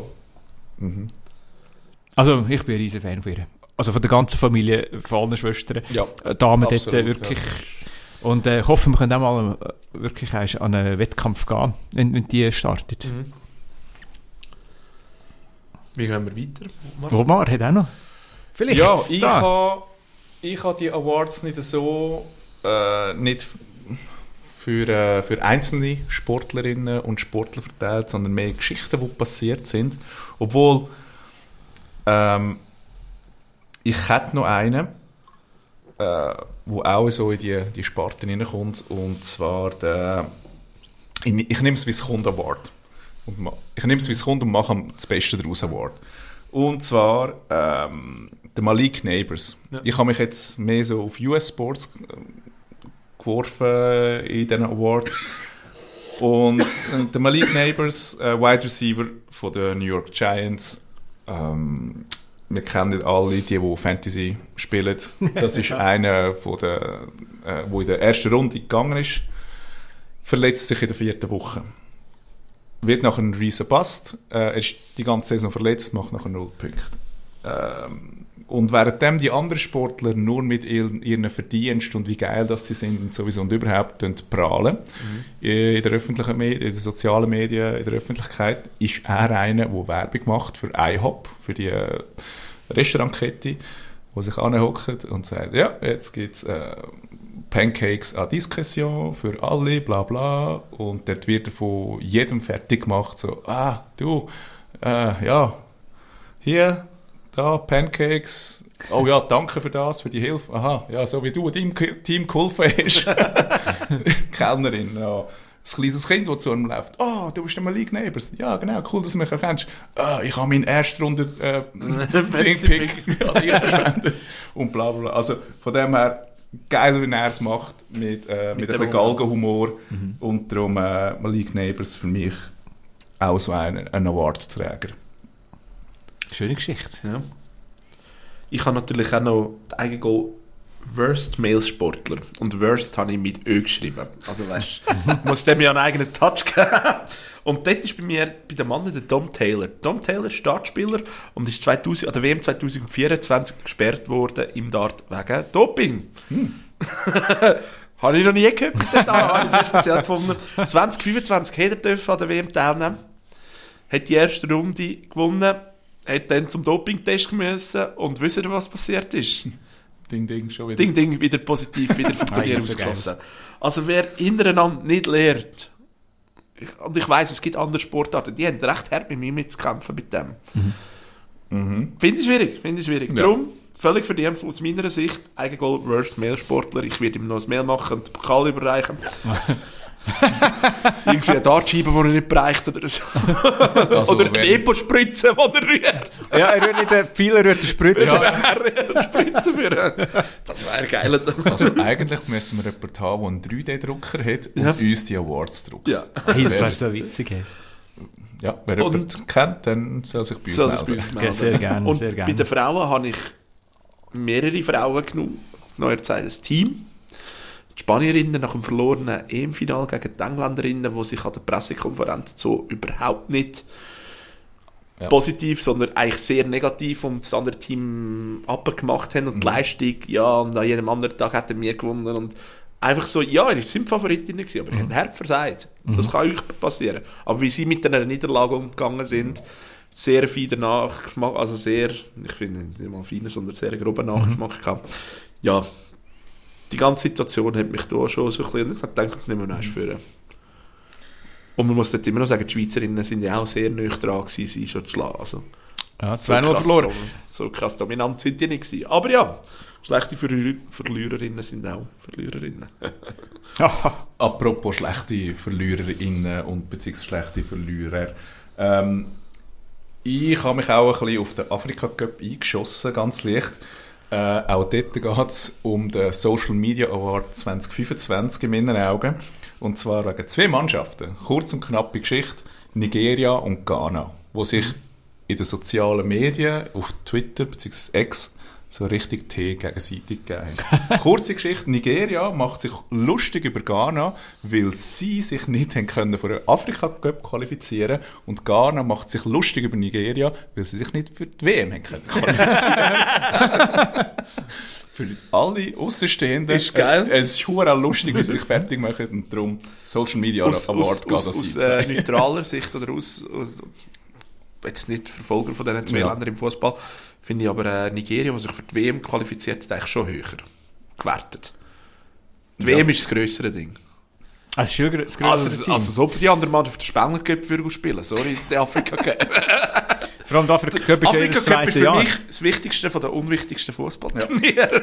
Also, ich bin ein riesen Fan von ihr. Also von der ganzen Familie, von allen Schwestern. Ja, Damen dort absolut, wirklich. also. Und ich hoffe, wir können auch mal wirklich an einen Wettkampf gehen, wenn die startet. Wie gehen wir weiter? Omar hat auch noch. Vielleicht. Ja, jetzt ich da. habe die Awards nicht so nicht für einzelne Sportlerinnen und Sportler verteilt, sondern mehr Geschichten, die passiert sind. Obwohl ich hätte noch einen, wo auch so in die Sparte hineinkommt, und zwar ich nehme es, wie es kommt, Award. Ich nehme es, wie es kommt, und mache das Beste daraus Award. Und zwar der Malik Neighbors. Ja. Ich habe mich jetzt mehr so auf US Sports geworfen in diesen Awards. Und der Malik Neighbors, Wide Receiver von den New York Giants. Wir kennen alle, die Fantasy spielen. Das ist einer von der in der ersten Runde gegangen ist. Verletzt sich in der 4. Woche. Wird nachher ein riesen Bust. Er ist die ganze Saison verletzt, macht nachher 0 Punkte. Und währenddem die anderen Sportler nur mit ihren Verdiensten und wie geil das sie sind und sowieso und überhaupt prahlen, in der öffentlichen Medien, in den sozialen Medien, in der Öffentlichkeit, ist er einer, der Werbung macht für IHOP, für die Restaurantkette, die sich anhockt und sagt, ja, jetzt gibt es Pancakes à Discretion für alle, bla bla, und dort wird er von jedem fertig gemacht, so, ja, hier, da, Pancakes, oh ja, danke für das, für die Hilfe, aha, ja, so wie du deinem Team geholfen hast. Kellnerin, ja. Ein kleines Kind, das zu ihm läuft. Oh, du bist der Malik Neighbors. Ja, genau, cool, dass du mich erkennst. Ich habe meinen ersten Runde Pick an dich verschwendet. Und bla bla bla. Also von dem her, geil, wie er es macht, mit einem Galgenhumor. Und darum Malik Neighbors für mich auch so ein Award-Träger. Schöne Geschichte. Ja. Ich habe natürlich auch noch die eigene Worst Male Sportler. Und Worst habe ich mit Ö geschrieben. Also weißt du, muss dem ja einen eigenen Touch geben. Und dort ist bei mir, bei den Mannen, der Dom Taylor. Dom Taylor, Startspieler, und ist an der WM 2024 gesperrt worden im Dart wegen Doping. Habe ich noch nie gehört bis dahin, habe ich sehr speziell gefunden. 2025 hätte er an der WM teilnehmen. Hat die erste Runde gewonnen, hat dann zum Dopingtest müssen, und wisst ihr, was passiert ist? Ding, schon wieder. Ding, wieder positiv, wieder vom Turnier ausgeschlossen. Also wer hintereinander nicht lernt, und ich weiss, es gibt andere Sportarten, die haben recht hart mit mir mitzukämpfen mit dem. Finde ich schwierig. Ja. Darum, völlig verdient aus meiner Sicht, Eigengoal Worst Male Sportler. Ich werde ihm noch ein Mail machen und den Pokal überreichen. Irgendwie eine Dartscheibe, die er nicht bereicht oder so. Also, oder eine Epo-Spritze, die er rührt. Ja, er rührt nicht den Pfeil, er rührt den Spritze. Ja. Spritze für. Das wäre geil. Also eigentlich müssen wir jemanden haben, der einen 3D-Drucker hat und uns die Awards druckt. Ja. Hey, das wäre so witzig. Hey. Ja, wer jemanden kennt, dann soll sich bei uns melden. Okay, sehr gerne, und sehr gerne. Bei den Frauen habe ich mehrere Frauen genommen. Neuer Zeit ein Team. Die Spanierinnen nach dem verlorenen EM-Final gegen die Engländerinnen, die sich an der Pressekonferenz so überhaupt nicht positiv, sondern eigentlich sehr negativ und das andere Team abgemacht haben und die Leistung, ja, und an jedem anderen Tag hätten wir gewonnen und einfach so, ja, ihr sind Favoritinnen gewesen, aber ihr habt hart versagt. Das kann euch passieren. Aber wie sie mit einer Niederlage umgegangen sind, sehr viel Nachgeschmack, also sehr, ich finde nicht mal feinen, sondern sehr groben Nachgeschmack gehabt. Ja, die ganze Situation hat mich da schon so ein bisschen, ich denke, nicht mehr nächstes führen. Und man muss dort immer noch sagen, die Schweizerinnen sind ja auch sehr nah dran gewesen, sie schon zu schlagen. Also, ja, 2-0 verloren. So krass dominant sind die nicht gewesen. Aber ja, schlechte Verliererinnen sind auch Verliererinnen. Apropos schlechte Verliererinnen und beziehungsweise schlechte Verlierer. Ich habe mich auch ein bisschen auf den Afrika-Cup eingeschossen, ganz leicht. Auch dort geht es um den Social Media Award 2025 in meinen Augen. Und zwar wegen 2 Mannschaften. Kurz und knappe Geschichte. Nigeria und Ghana. Die sich in den sozialen Medien, auf Twitter bzw. X, so richtig Tee gegenseitig gegeben haben. Kurze Geschichte. Nigeria macht sich lustig über Ghana, weil sie sich nicht haben können für den Afrika-Cup qualifizieren, und Ghana macht sich lustig über Nigeria, weil sie sich nicht für die WM haben können qualifizieren. Für alle Außenstehenden ist geil. Es ist verdammt lustig, wie sie sich fertig machen, und darum Social Media Award geht aus neutraler Sicht oder aus jetzt nicht Verfolger von diesen 2 Ja. Ländern im Fußball, finde ich aber Nigeria, die sich für die WM qualifiziert hat, eigentlich schon höher gewertet. Die WM ist das grössere Ding. Das ist schon das größere Team. Also so die andere Mannschaft der Spengler Cup für spielen. Sorry, der Afrika Cup. Vor allem der Afrika Cup ist ja Afrika das Cup zweite ist für Jahr. mich das wichtigste von den unwichtigsten Fußballturnieren.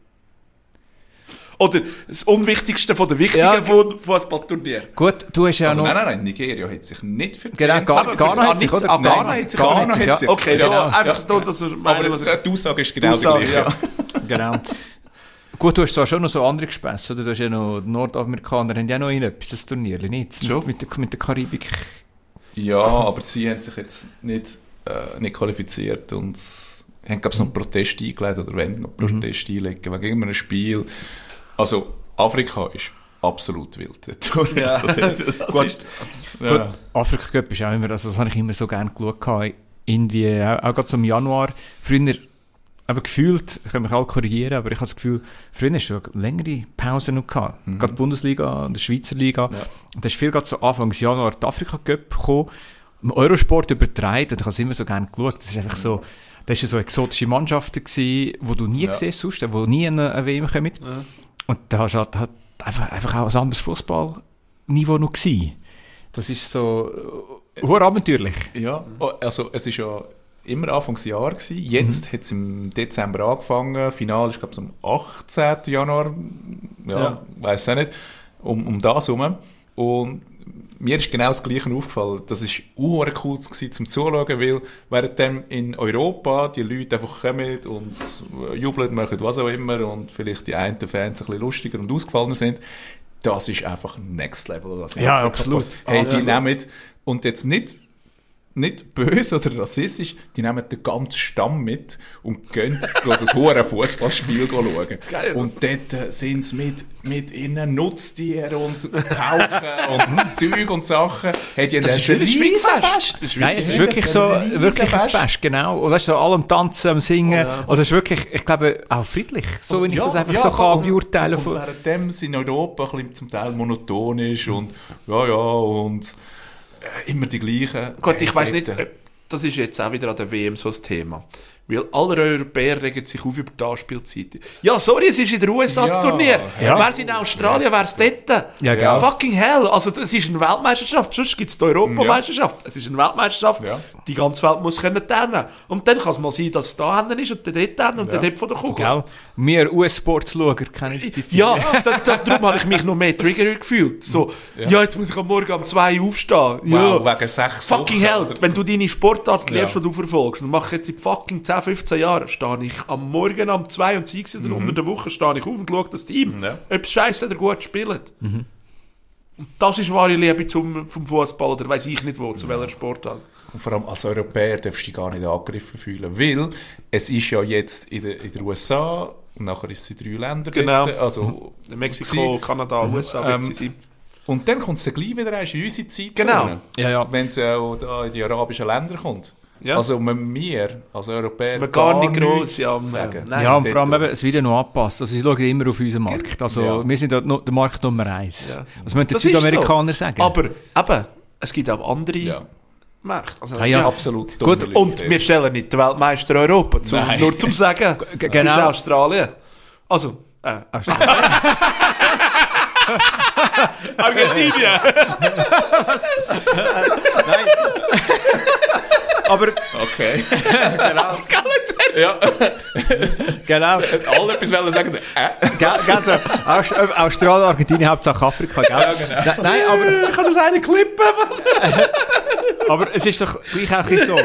Oder das unwichtigste von den wichtigen Fußballturnieren. Gut, du hast ja Also noch... nein, Nigeria hat sich nicht für die Genau, WM Ghana hat sich, oder? Ghana hat sich auch Ghana nicht. hat sich. Okay, so Genau. einfach so, dass er Aber die Aussage ist genau die Aussage, gleiche. ja. Genau. Gut, du hast zwar schon noch so andere Gespässe, oder? Du hast ja noch die Nordamerikaner, haben ja noch etwas, das Turnier, nicht? Schon. Mit der Karibik. Ja, aber sie haben sich jetzt nicht qualifiziert und haben, glaube ich, noch Protest eingelegt oder wollen noch Protest einlegen wegen irgendeinem Spiel. Also, Afrika ist absolut wild. Ja. Also, das Gut. ist, Gut, Afrika Cup ist auch immer, also das habe ich immer so gerne geschaut, irgendwie, auch gerade so im Januar, früher, aber gefühlt, ich kann mich alle korrigieren, aber ich habe das Gefühl, früher hast du längere Pausen noch gehabt, gerade die Bundesliga und die Schweizer Liga, und da ist viel gerade so Anfangs Januar die Afrika Cup gekommen, im Eurosport übertragen, und ich habe es immer so gerne geschaut, das ist einfach so, das waren so exotische Mannschaften gewesen, die du nie siehst sonst, die nie in eine WM kommen, und da hast du halt einfach auch ein anderes Fußballniveau noch gewesen. Das ist so abenteuerlich. ja, also es ist ja immer Anfangsjahr gewesen. Jetzt hat es im Dezember angefangen. Final ist, glaube ich, am 18. Januar. Ja. Weiss auch nicht. Um das herum. Und mir ist genau das Gleiche aufgefallen. Das war cool zum Zuschauen, weil während in Europa die Leute einfach kommen und jubeln, machen was auch immer und vielleicht die einen Fans ein bisschen lustiger und ausgefallener sind, das ist einfach Next Level. Was in Ja, Afrika absolut. passiert. Hey, die nehmen, und jetzt nicht böse oder rassistisch, die nehmen den ganzen Stamm mit und gehen das hohe Fußballspiel schauen. Geil. Und dort sind sie mit ihren Nutztieren und Pauken und Zeug und Sachen. Das ist ein Schwingfest. Nein, es ist wirklich so, wirklich ein Fest, genau. Und das ist so allem Tanzen, am Singen. Also es ist wirklich, ich glaube, auch friedlich, so wenn ich das einfach so kann beurteilen und währenddem es in Europa ein bisschen zum Teil monoton ist und und immer die gleichen. Gut, ich weiss nicht, das ist jetzt auch wieder an der WM so ein Thema. Weil alle Europäer regen sich auf über die Anspielzeiten. Ja, sorry, es ist in den USA das Turnier. Ja. Wäre es in Australien, wäre es dort. Ja, genau. Fucking hell. Also, es ist eine Weltmeisterschaft. Sonst gibt es die Europameisterschaft. Es ist eine Weltmeisterschaft. Ja. Die ganze Welt muss können turnen. Und dann kann es mal sein, dass es da hinten ist und dann dort hinten und dann dort von der Kugel. Gell? Wir US-Sportsschauer kennen die Zeit. Ja, darum habe ich mich noch mehr Trigger gefühlt. So, ja, jetzt muss ich am Morgen um 2 Uhr aufstehen. Ja. Wow, wegen 6 Fucking Wochen, hell, oder? wenn du deine Sportart Ja. lernst, die du verfolgst, und mach jetzt seit fucking 10, 15 Jahren, stehe ich am Morgen um 2 und 6 oder unter der Woche stehe ich auf und schaue das Team, Ja. ob es scheiße oder gut spielt. Und das ist wahre Liebe vom Fußball oder weiss ich nicht wo, zu welcher Sportart. Und vor allem als Europäer darfst du dich gar nicht angegriffen fühlen, weil es ist ja jetzt in den USA und nachher ist es in 3 Ländern Genau. dort, also Mexiko, Kanada, USA wird sie sein. und dann kommt es dann gleich wieder in unsere Zeit Genau. Ja. wenn es auch da in die arabischen Länder kommt. Ja. Also wir als Europäer Man gar nicht nichts gross, ja, sagen. nein. Ja, und vor allem eben, es wird ja noch angepasst. Also, sie schauen immer auf unseren Markt. Also, Ja. wir sind dort noch der Markt Nummer 1. Ja. Was müssen die Das ist Südamerikaner so. sagen? Aber eben, es gibt auch andere Ja. Märkte. Also, Ah, ja. Absolut. Gut, Und wir stellen nicht den Weltmeister Europa, Nein. nur zum sagen, genau. es ist Australien. Also, Argentinien. Aber, Okay. genau. Alle etwas wollen sagen. Also, Australien, Argentinien, Hauptsache Afrika, gell? Nein, aber, Ich kann das eine klippen. aber es ist doch gleich auch ein bisschen so.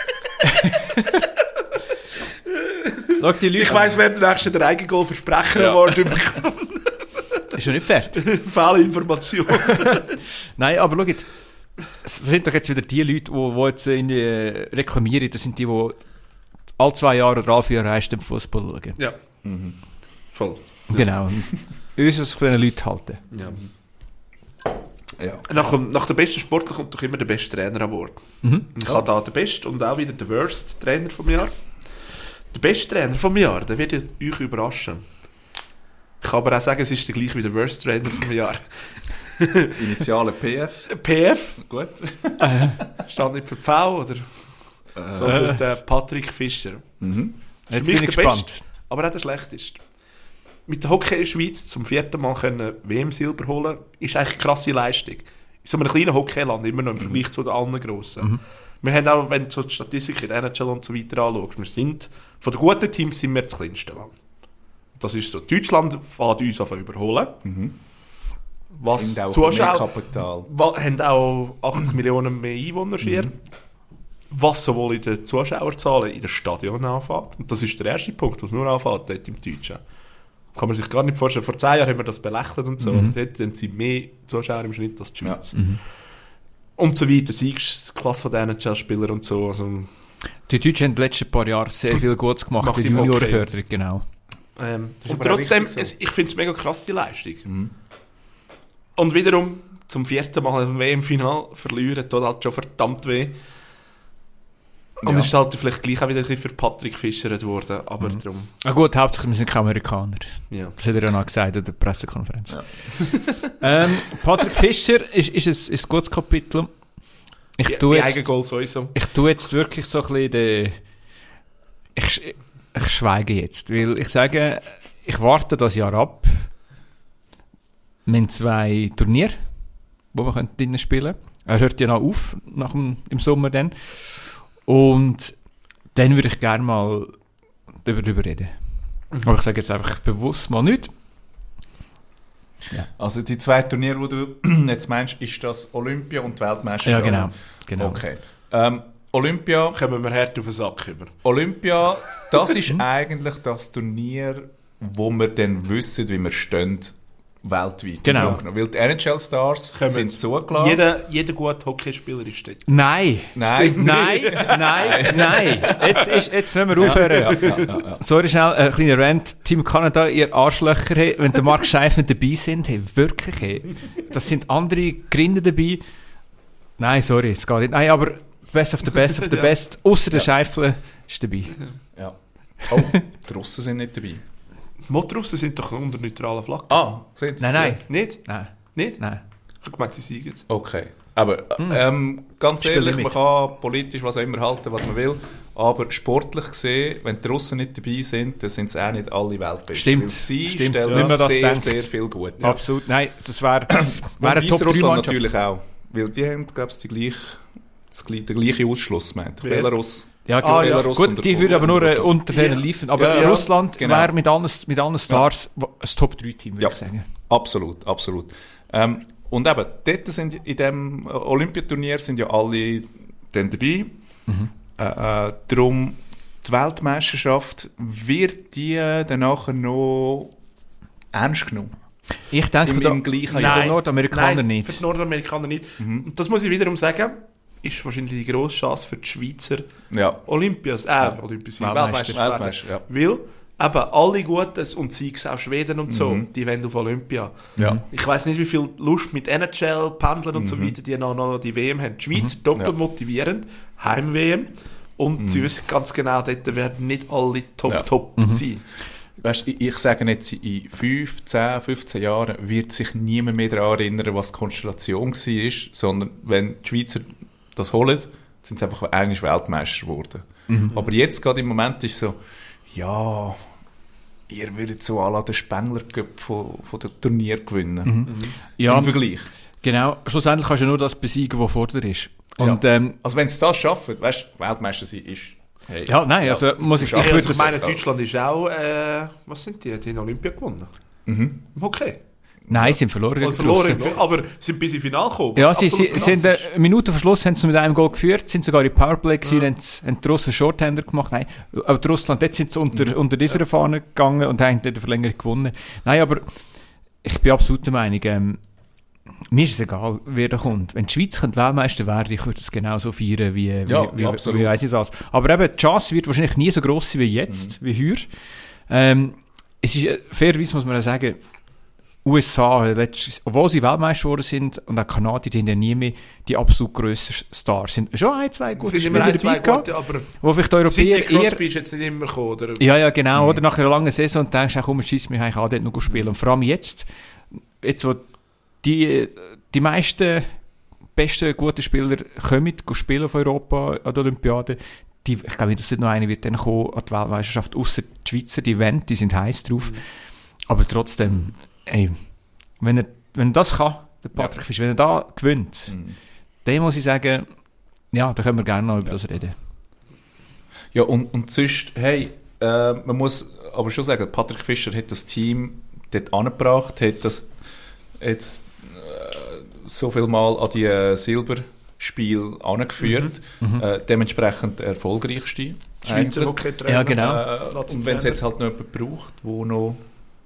Schau die Leute Ich weiss, wer der nächste der Eigengoal Versprecher Ja. Award bekommt. an. Ist schon nicht fertig. Fehlinformation. Nein, aber schau jetzt. Das sind doch jetzt wieder die Leute, die jetzt reklamieren. Das sind die alle 2 Jahre oder alle 4 Jahre im Fußball schauen. Ja. Voll. Genau. Uns als kleine Leute halten. Ja. Ja. Nach der besten Sportler kommt doch immer der beste Trainer Award. Ich habe da den besten und auch wieder den Worst Trainer vom Jahr. Der beste Trainer vom Jahr, der wird euch überraschen. Ich kann aber auch sagen, es ist der gleiche wie der Worst Trainer vom Jahr. Initiale PF. PF, Gut. steht nicht für V oder sondern der Patrick Fischer. Mhm. Jetzt mich bin ich der gespannt. Beste, aber auch der schlechteste. Mit der Hockey in der Schweiz zum 4. Mal können WM-Silber holen, ist eigentlich eine krasse Leistung. In so einem kleinen Hockeyland, immer noch im Vergleich zu den anderen grossen. Wir haben auch, wenn du so die Statistik in der NHL und so weiter anschaust, wir sind, von den guten Teams sind wir das kleinste Land. Das ist so. Deutschland fährt uns auf überholen. Was Haben auch Zuschauer mehr Kapital. haben auch 80 Millionen mehr Einwohner schier. Was sowohl in den Zuschauerzahlen in den Stadionen anfängt. Und das ist der erste Punkt, was nur anfängt dort im Deutschen. Kann man sich gar nicht vorstellen. Vor 10 Jahren haben wir das belächelt und so. Und jetzt sind sie mehr Zuschauer im Schnitt als die Schweiz. Und so weiter. Siegesklasse von den NHL-Spielern und so. Also, Die Deutschen haben in den letzten paar Jahren sehr viel Gutes gemacht Macht in der im Hockey. Juniorenförderung, genau. und aber auch trotzdem, richtig so. ich finde es mega krass, die Leistung. Und wiederum, zum 4. Mal im WM-Final verlieren, tut halt schon verdammt weh. Und es ist halt vielleicht gleich auch wieder ein bisschen für Patrick Fischer geworden, aber darum, Ah gut, hauptsächlich, wir sind keine Amerikaner. ja. Das hat er ja noch gesagt in der Pressekonferenz. Patrick Fischer ist ein gutes Kapitel. Ich tue Die jetzt, Eigengoal sowieso. ich tue jetzt wirklich so ein bisschen den... Ich schweige jetzt, weil ich sage, ich warte das Jahr ab. Wir haben 2 Turniere, wo wir drinnen spielen können. Er hört ja noch auf, im Sommer dann. Und dann würde ich gerne mal darüber reden. Aber ich sage jetzt einfach bewusst mal nicht. Also die 2 Turniere, die du jetzt meinst, ist das Olympia und die Weltmeisterschaft? Ja, genau. Okay. Olympia, Kommen wir hart auf den Sack über. Olympia, das ist eigentlich das Turnier, wo wir dann wissen, wie wir stehen, weltweit. Genau. Weil die NHL-Stars sind zugelassen. Jeder gute Hockeyspieler ist dort. Nein! Nein. Nein! Jetzt wollen wir aufhören. Ja. Sorry, schnell, ein kleiner Rant. Team Kanada, ihr Arschlöcher, hey, wenn der Mark Scheif nicht dabei sind, hey, wirklich, hey. Das sind andere Grinde dabei. Nein, sorry, es geht nicht. Nein, aber Best of the Best, ausser der Scheifle ist dabei. Ja. Oh, die Russen sind nicht dabei. Die Motorrussen sind doch unter neutraler Flagge. Sind's? Nein. Nicht? Nein. Nicht? Nein. Ich habe gemeint, sie siegen. Okay. Aber ganz Spiel ehrlich, mit. man kann politisch was auch immer halten, was man will. Aber sportlich gesehen, wenn die Russen nicht dabei sind, dann sind es auch nicht alle Weltbesten. Stimmt. Weil sie Stimmt, stellen wenn man das sehr, denkt. sehr viel gut. Absolut. Nein, das wäre Und eine Top 3 Weißrussland Mannschaft. natürlich auch. Weil die haben, glaube ich, den gleichen Ausschluss. Meint. Wer? Belarus. Ja, Belarus gut, und die würden aber nur Russland. unter ferner liefen. Aber Ja, Russland genau. wäre mit allen Stars ein Top-3-Team, würde Ja. ich sagen. Absolut, absolut. Und eben, dort sind in diesem Olympiaturnier sind ja alle dann dabei. Darum, die Weltmeisterschaft, wird die dann nachher noch ernst genommen? Ich denke, Im gleichen für Jahr. die Nordamerikaner Nein, nicht. für die Nordamerikaner nicht. Und das muss ich wiederum sagen, ist wahrscheinlich die grosse Chance für die Schweizer Ja. Olympias, Weltmeister zu werden. Weltmeister, ja. Weil eben alle Guten und Siegs auch Schweden und so, die wollen auf Olympia. Ja. Ich weiss nicht, wie viel Lust mit NHL, Pendeln und so weiter, die noch die WM haben. Die Schweiz doppelt Ja. motivierend, Heim-WM. Und sie wissen ganz genau, dort werden nicht alle top sein. Weißt, ich sage jetzt, in 5, 10, 15 Jahren wird sich niemand mehr daran erinnern, was die Konstellation war, sondern wenn die Schweizer das holen, sind sie einfach eigentlich Weltmeister geworden. Aber jetzt gerade im Moment ist so, ja, ihr würdet so à la den Spengler von der Turnier gewinnen. Ja, Im Vergleich. genau. Schlussendlich kannst du nur das besiegen, was vor dir ist. Und, Also wenn sie das schaffen, weißt du, Weltmeister sein ist... Hey, ja, nein, also muss ich Ja, würde Ich das... meine, Deutschland ist auch, was sind die? Die haben Olympia gewonnen. Okay. Nein, sie sind verloren. Und gegen die verloren, Russen. aber sind bis ins Finale gekommen. Ja, was sie absolut sind krass ist. eine Minute vor Schluss haben sie mit einem Goal geführt, sind sogar in Powerplay gewesen, haben die Russen Shorthander gemacht. Nein, aber die Russland, dort sind sie unter dieser Fahne gegangen und haben dort die Verlängerung gewonnen. Nein, aber ich bin absolut der Meinung, mir ist es egal, wer da kommt. Wenn die Schweiz Weltmeister werden, ich würde es genauso feiern wie absolut. wie weiss ich was. Aber eben, die Chance wird wahrscheinlich nie so gross sein wie jetzt, wie heuer. Es ist, fairerweise muss man ja sagen, USA, obwohl sie Weltmeister geworden sind, und auch Kanadier, die haben ja nie mehr die absolut grössten Stars. Sind schon ein, zwei gute sind immer Spieler ein, zwei dabei gute, aber wo vielleicht die Europäer Sidney eher... Crosby ist jetzt nicht immer gekommen, oder? Ja, genau. Oder nach einer langen Saison denkst du, komm, schießt mich eigentlich an, dort noch spielen. Und vor allem jetzt wo die meisten besten guten Spieler kommen, spielen auf Europa an der Olympiade. Ich glaube, dass nicht noch einer wird dann kommen an die Weltmeisterschaft, ausser die Schweizer, die wollen, die sind heiß drauf. Aber trotzdem, ey, wenn er das kann, der Patrick Fischer, wenn er da gewinnt, dann muss ich sagen, ja, da können wir gerne noch über das reden. Ja, und sonst, hey, man muss aber schon sagen, Patrick Fischer hat das Team dort angebracht, hat das jetzt so viel Mal an die Silberspiele angeführt, dementsprechend der erfolgreichste. Schweizer Hockeytrainer. Ja, genau. Und wenn es jetzt halt noch jemanden braucht, der noch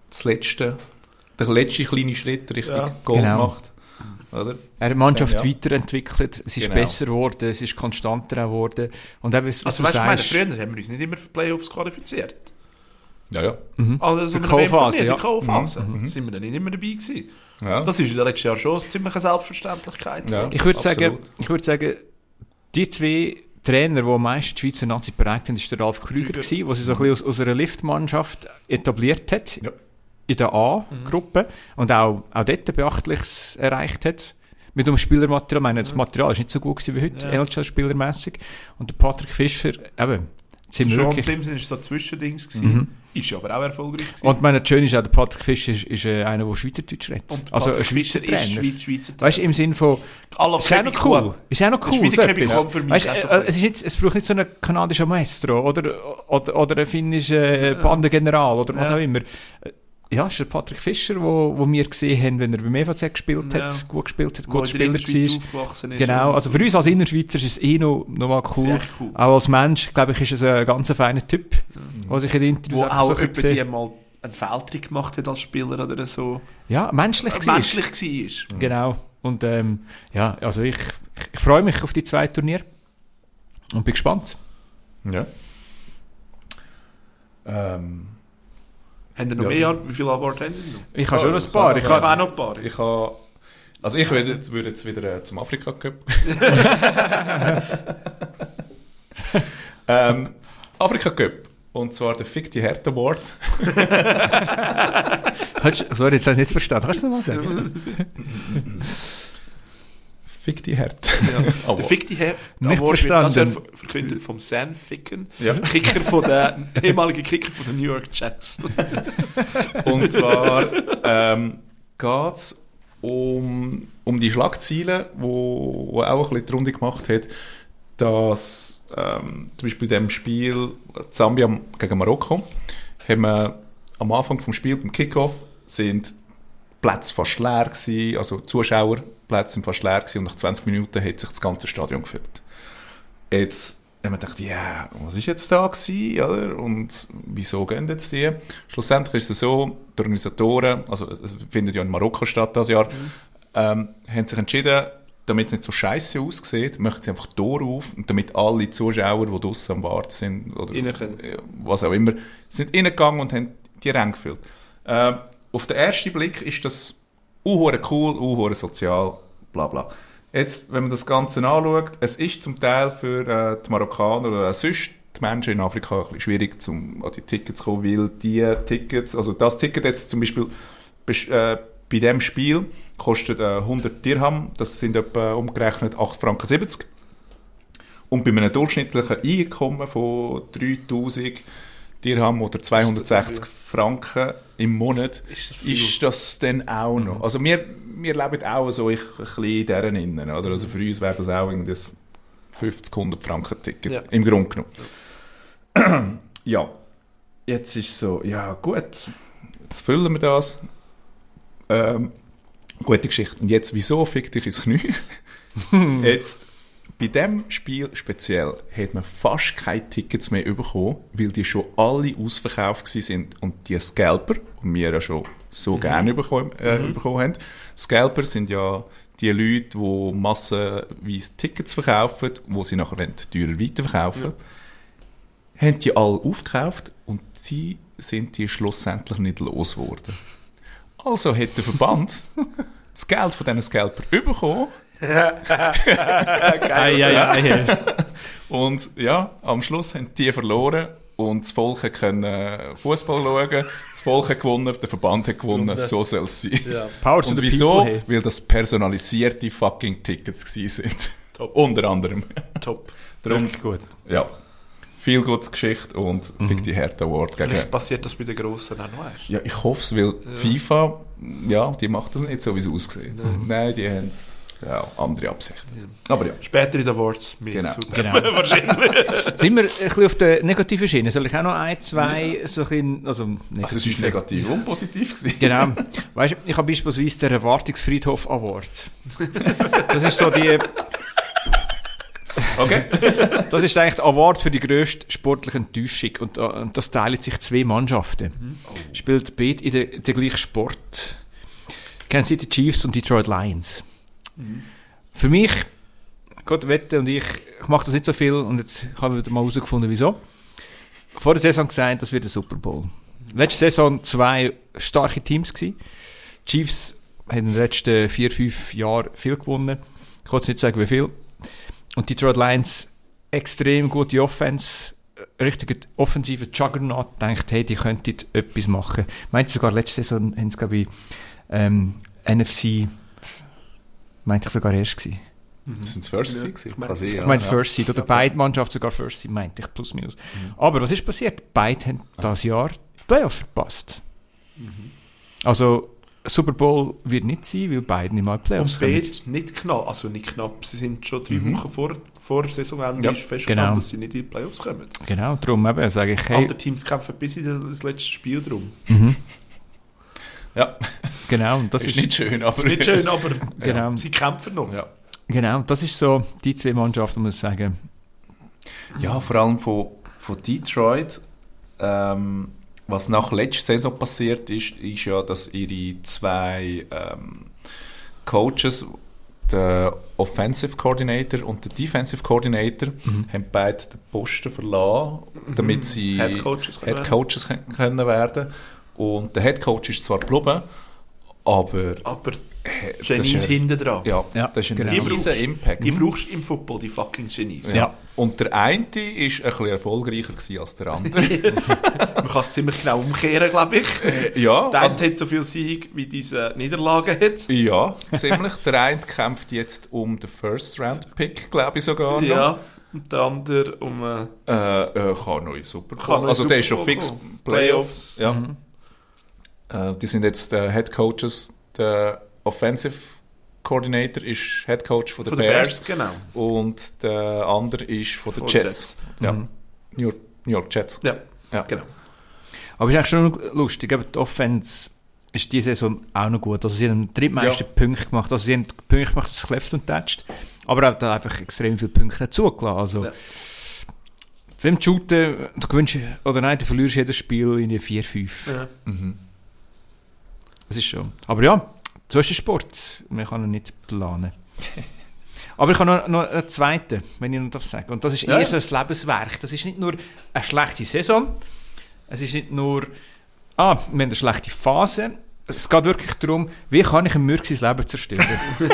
der letzte kleine Schritt Richtung Goal macht. Oder? Er hat die Mannschaft weiterentwickelt, es ist besser geworden, es ist konstanter geworden. Und eben, also weißt du, früher haben wir uns nicht immer für Playoffs qualifiziert. Ja. Also die K.O.-Phase, ja. Die K.O.-Phase. Da sind wir dann nicht immer dabei gewesen. Ja. Das ist in den letzten Jahren schon ziemlich eine Selbstverständlichkeit. Ja, ich würde sagen, die zwei Trainer, die am meisten die Schweizer Nazi prägt haben, war der Ralf Krüger, der sie so ein bisschen aus einer Liftmannschaft etabliert hat. Ja. In der A-Gruppe und auch dort Beachtliches erreicht hat. Mit dem Spielermaterial. Ich meine, das Material war nicht so gut wie heute, NHL-spielermässig. Und der Patrick Fischer, eben, Sean Simpson war so ein Zwischendings gewesen, ist aber auch erfolgreich gewesen. Und meine, das Schöne ist auch, der Patrick Fischer ist einer, der Schweizerdeutsch redet. Und also ein Schweizer Trainer. Schweizer Trainer. Weißt du, im Sinne von, ist auch noch cool. Ist auch noch cool. Es braucht nicht so einen kanadischen Maestro oder einen finnischen Bandengeneral oder was auch immer. Ja, es ist der Patrick Fischer, wo wir gesehen haben, wenn er beim EVZ gespielt hat, gut gespielt hat, guter Spieler war. Genau, also für uns als Innerschweizer ist es noch mal cool. Cool. Auch als Mensch, glaube ich, ist es ein ganz feiner Typ, was ich in den Interviews auch so die mal einen Feldtrick gemacht hat als Spieler oder so. Ja, menschlich war. Genau. Und ja, also ich freue mich auf die 2 Turniere und bin gespannt. Ja. Haben Sie noch mehr? Wie viele Award haben Sie noch? Ich habe schon ein paar. Ich habe auch noch ein paar. Ich würde jetzt wieder zum Afrika Cup. Afrika Cup. Und zwar der Fick die Herd Award. Sorry, jetzt habe ich nicht verstanden. Kannst du das nochmal sagen? Fick die Herd. Ja. Der Fick die Herd Nicht verstanden. Das verkündet vom Sam Ficken, ehemaliger Kicker von den New York Jets. Und zwar geht es um die Schlagziele, wo auch ein bisschen die Runde gemacht hat, dass zum Beispiel in dem Spiel Zambia gegen Marokko haben wir am Anfang vom Spiel beim Kickoff sind Plätze fast leer gewesen, also Zuschauerplätze sind fast leer gewesen und nach 20 Minuten hat sich das ganze Stadion gefüllt. Jetzt haben wir gedacht, ja, was ist jetzt da gewesen, oder? Und wieso gehen jetzt die? Schlussendlich ist es so, die Organisatoren, also es findet ja in Marokko statt das Jahr, haben sich entschieden, damit es nicht so scheiße aussieht, möchten sie einfach die Tore auf und damit alle Zuschauer, die draussen am Warten sind, oder was auch immer, sind reingegangen und haben die Ränge gefüllt. Auf den ersten Blick ist das cool, sozial, bla bla. Jetzt, wenn man das Ganze anschaut, es ist zum Teil für die Marokkaner oder auch sonst die Menschen in Afrika ein bisschen schwierig, an die Tickets zu kommen, weil die Tickets, also das Ticket jetzt zum Beispiel bei diesem Spiel kostet 100 Dirham, das sind etwa umgerechnet 8,70 Franken. Und bei einem durchschnittlichen Einkommen von 3000 Dirham oder 260 Franken im Monat ist das dann auch noch. Also wir leben auch so ein bisschen in deren Innen, oder? Also für uns wäre das auch irgendwie das 50-100 Franken Ticket im Grunde genommen. Ja, jetzt ist so, ja gut, jetzt füllen wir das. Gute Geschichte. Und jetzt, wieso fick dich ins Knie? Jetzt, bei diesem Spiel speziell hat man fast keine Tickets mehr bekommen, weil die schon alle ausverkauft waren. Und die Scalper, die wir ja schon so gerne bekommen haben, Scalper sind ja die Leute, die massenweise Tickets verkaufen, die sie nachher teurer weiterverkaufen, haben die alle aufgekauft und sie sind die schlussendlich nicht losgeworden. Also hat der Verband das Geld von diesen Scalper bekommen. Geil. Und ja, am Schluss haben die verloren und das Volk hat können Fußball schauen, das Volk hat gewonnen, der Verband hat gewonnen, so soll es sein. Ja. Power to Und the wieso? people, hey. Weil das personalisierte fucking Tickets gewesen sind. Top. Unter anderem. Top. Darum, Wirklich gut. ja, viel gute Geschichte und fick die Härte Award gegen... Vielleicht passiert das bei den Grossen auch noch erst. Ja, ich hoffe es, weil FIFA, ja, die macht das nicht so, wie es aussieht. Nein, die haben andere Absichten. Aber ja. Später in den Awards mehr Genau. zu dem. Genau. Wahrscheinlich. Sind wir ein bisschen auf der negativen Schiene? Soll ich auch noch ein, zwei, so ein bisschen, also Also es ist negativ und positiv gewesen. Genau. Weißt du, ich habe beispielsweise den Erwartungsfriedhof Award. Das ist so die... Okay. Das ist eigentlich der Award für die grösste sportliche Enttäuschung. Und das teilen sich zwei Mannschaften. Spielt beide in der gleichen Sport. Kansas City Chiefs und Detroit Lions. Für mich, Gott wette, und ich mache das nicht so viel, und jetzt habe ich mal herausgefunden, wieso. Vor der Saison gesagt, das wird ein Super Bowl. Letzte Saison 2 starke Teams gewesen. Die Chiefs haben in den letzten 4-5 Jahren viel gewonnen. Ich kann jetzt nicht sagen, wie viel. Und Detroit Lions, extrem gute Offense, richtiger offensiver Juggernaut, denkt, hey, die könnten etwas machen. Meint sogar, letzte Saison haben sie, glaube ich, NFC, meinte ich sogar erst gewesen. Das sind das First Seed gewesen? Kann sein, Ich ja. meine First Seed, oder beide Mannschaften sogar First Seed, meinte ich, plus minus. Aber was ist passiert? Beide haben dieses Jahr die Playoffs verpasst. Also, Super Bowl wird nicht sein, weil beide nicht mal in die Playoffs Und kommen. beide nicht knapp, also nicht knapp, sie sind schon 3 Wochen vor Saisonende Ja, ist festgestellt, genau. dass sie nicht in die Playoffs kommen. Genau, darum eben sage ich, hey, Andere Teams kämpfen bis in das letzte Spiel drum. Ja, genau, und das ist nicht schön, aber... Nicht schön, aber Genau. sie kämpfen noch. Ja. Genau, das ist so die zwei Mannschaften, muss ich sagen. Ja, vor allem von Detroit. Was nach letzter Saison passiert ist ja, dass ihre zwei Coaches, der Offensive Coordinator und der Defensive Coordinator, haben beide den Posten verlassen, damit sie Head Coaches können Head Coaches können werden. Und der Head Coach ist zwar geblieben, aber Aber das Genies ist hinten dran. ja, Ja, das ist ein genau. riesen Impact. Die brauchst du im Football, die fucking Genies. Ja. Und der eine war ein bisschen erfolgreicher gewesen als der andere. Man kann es ziemlich genau umkehren, glaube ich. Ja, Der eine also, hat so viel Sieg, wie diese Niederlage hat. ja, ziemlich. Der eine kämpft jetzt um den First-Round-Pick, glaube ich sogar noch. Ja. Und der andere um Kann noch in Super Kann Bowl. noch in Also der ist Super schon Bowl fix. kommen. Playoffs. Ja. Die sind jetzt Head Coaches. Der Offensive Coordinator ist Head Coach von der von den Bears. Bears, genau. Und der andere ist von den Von Jets. Ja. New York Jets. Ja, Ja. genau. Aber es ist eigentlich schon noch lustig, eben die Offense ist diese Saison auch noch gut. Also sie haben die drittmeisten Punkte gemacht. Also sie haben Punkte gemacht, das Kleft und tätscht. Aber auch da einfach extrem viele Punkte zugelassen. Also, Ja. wenn du shooten, du gewinnst, oder nein, du verlierst jedes Spiel in die 4-5. Ja. Das ist schon. Aber ja, so ist der Sport. Man kann ihn nicht planen. Aber ich habe noch einen zweiten, wenn ich noch das sagen darf. Und das ist eher so ein Lebenswerk. Das ist nicht nur eine schlechte Saison. Es ist nicht nur, wir haben eine schlechte Phase. Es geht wirklich darum, wie kann ich ein Mürk sein Leben zerstören.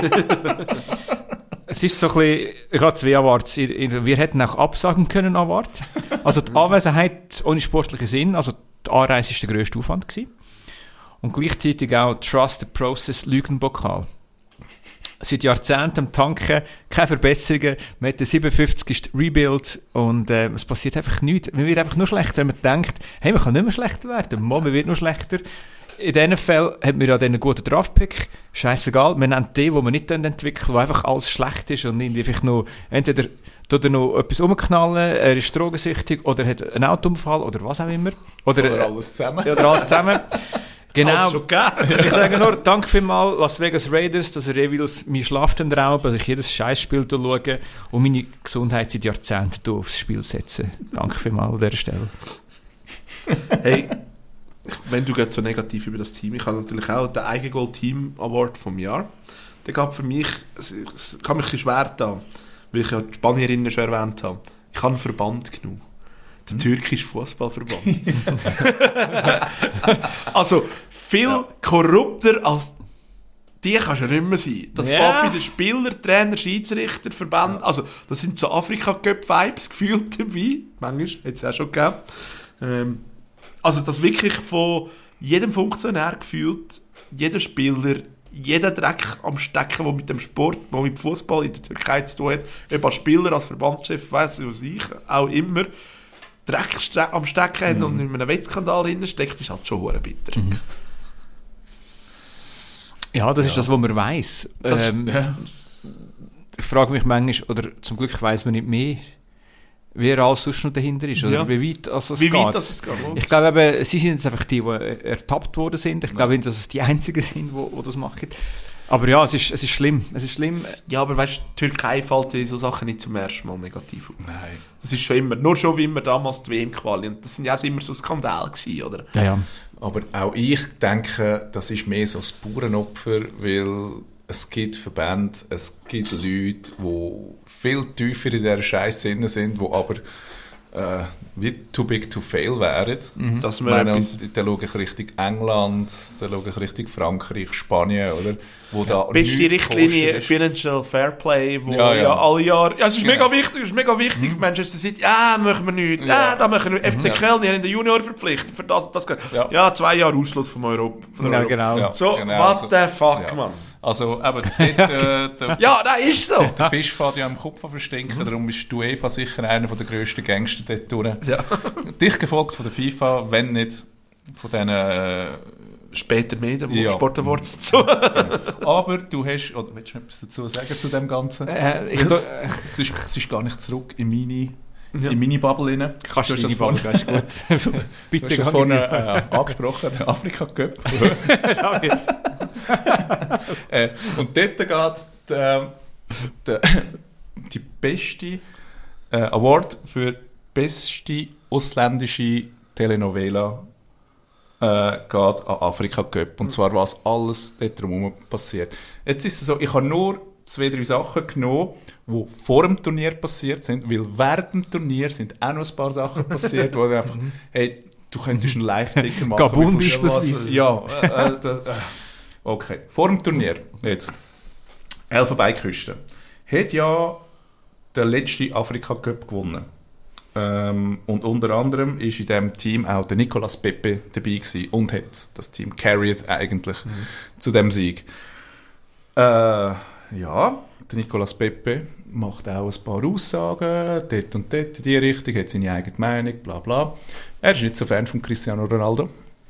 Es ist so ein bisschen, ich habe 2 Awards. Wir hätten auch absagen können, Award. Also die Anwesenheit ohne sportlichen Sinn, also die Anreise war der grösste Aufwand gewesen. Und gleichzeitig auch Trust the Process Lügenpokal. Seit Jahrzehnten am Tanken, keine Verbesserungen. Man hat den 57. Rebuild und es passiert einfach nichts. Man wird einfach nur schlechter, wenn man denkt, hey, man kann nicht mehr schlechter werden. Man wird nur schlechter. In diesen Fällen hat man ja dann einen guten Draftpick. Scheißegal, wir nehmen den, den wir nicht entwickeln, wo einfach alles schlecht ist und irgendwie vielleicht noch, entweder tut er noch etwas umknallen, er ist drogensüchtig oder hat einen Autounfall oder was auch immer. Oder alles zusammen. Oder alles zusammen. Genau. Alles schon gegeben. Ich sage nur, danke vielmals Las Vegas Raiders, dass ihr jeweils meinen Schlaf raubt, dass ich jedes Scheißspiel schaue und meine Gesundheit seit Jahrzehnten aufs Spiel setze. Danke vielmals an dieser Stelle. Hey, wenn du gerade so negativ über das Team, ich habe natürlich auch den Eigengoal Team Award vom Jahr. Der gab für mich, es kann mich ein bisschen schwer da, weil ich ja die Spanierinnen schon erwähnt habe. Ich habe einen Verband genommen. Der türkische Fußballverband. Also viel korrupter als die kannst du ja nicht mehr sein. Das fängt bei den Spielern, Trainer, Schiedsrichter, Verbänden, also das sind so Afrika-Cup-Vibes gefühlt dabei, manchmal, hat es auch schon gegeben. Also das wirklich von jedem Funktionär gefühlt, jeder Spieler, jeder Dreck am Stecken, der mit dem Sport, der mit Fußball in der Türkei zu tun hat, ob als Spieler, als Verbandschef, weiss ich, auch immer, Dreck am Stecken hat und in einem Wettskandal steckt, ist halt schon verdammt bitter. Ja, das ist das, was man weiss. Ich frage mich manchmal, oder zum Glück weiss man nicht mehr, wer alles sonst noch dahinter ist, oder wie weit es geht. Es geht. Ich glaube eben, sie sind jetzt einfach die ertappt worden sind. Ich glaube nicht, dass es die Einzigen sind, die das machen. Aber ja, es ist schlimm. Es ist schlimm. Ja, aber weißt du, die Türkei fällt in so Sachen nicht zum ersten Mal negativ auf. Nein. Das ist schon immer, nur schon wie immer damals die WM-Quali. Und das sind ja auch immer so Skandale gewesen, oder? Ja. Aber auch ich denke, das ist mehr so das Bauernopfer, weil es gibt Verbände, es gibt Leute, die viel tiefer in dieser Scheiße drin sind, die aber wie too big to fail wären. Dass Ich man meine, etwas- und da schaue ich Richtung England, da schaue ich Richtung Frankreich, Spanien, oder? Wo da Beste nichts Richtlinie kostet. Financial Fairplay, wo Ja, ja. alle Jahre... Ja, es ist Genau. mega wichtig. Manchester City, machen wir nichts. Ja. Da machen wir FC Köln, die haben den Junior verpflichtet. Für das. Ja. 2 Jahre Ausschluss vom Europa. Von der Ja, Euro. genau. Ja. So, Genau, what so. the fuck, Ja. Mann. Also, aber der Ja, das ist so. der Fisch fährt ja am Kopf verstinken, darum ist die UEFA sicher einer der grössten Gangster dort durch. Ja. Dich gefolgt von der FIFA, wenn nicht von diesen... Später mehr, der Ja. Sport Awards dazu. Aber du hast... Oder willst du noch etwas dazu sagen zu dem Ganzen? Es ist gar nicht zurück in meine Bubble rein. Kannst du hast das vorne, das ist gut. Du Bitte hast das vorne angesprochen, der Afrika Cup. Und dort geht die beste Award für beste ausländische Telenovela geht an Afrika Cup. Und zwar, was alles dort drumherum passiert. Jetzt ist es so, ich habe nur 2-3 Sachen genommen, die vor dem Turnier passiert sind, weil während dem Turnier sind auch noch ein paar Sachen passiert, wo du einfach, hey, du könntest einen Live-Ticker machen. Gabun wie viel- beispielsweise. Ja, okay. Vor dem Turnier, jetzt, Elfenbeinküste, hat ja der letzte Afrika Cup gewonnen. Und unter anderem ist in diesem Team auch der Nicolas Pepe dabei gewesen und hat das Team carried eigentlich zu dem Sieg. Ja, der Nicolas Pepe macht auch ein paar Aussagen, dort und dort in die Richtung, hat seine eigene Meinung, bla bla. Er ist nicht so Fan von Cristiano Ronaldo.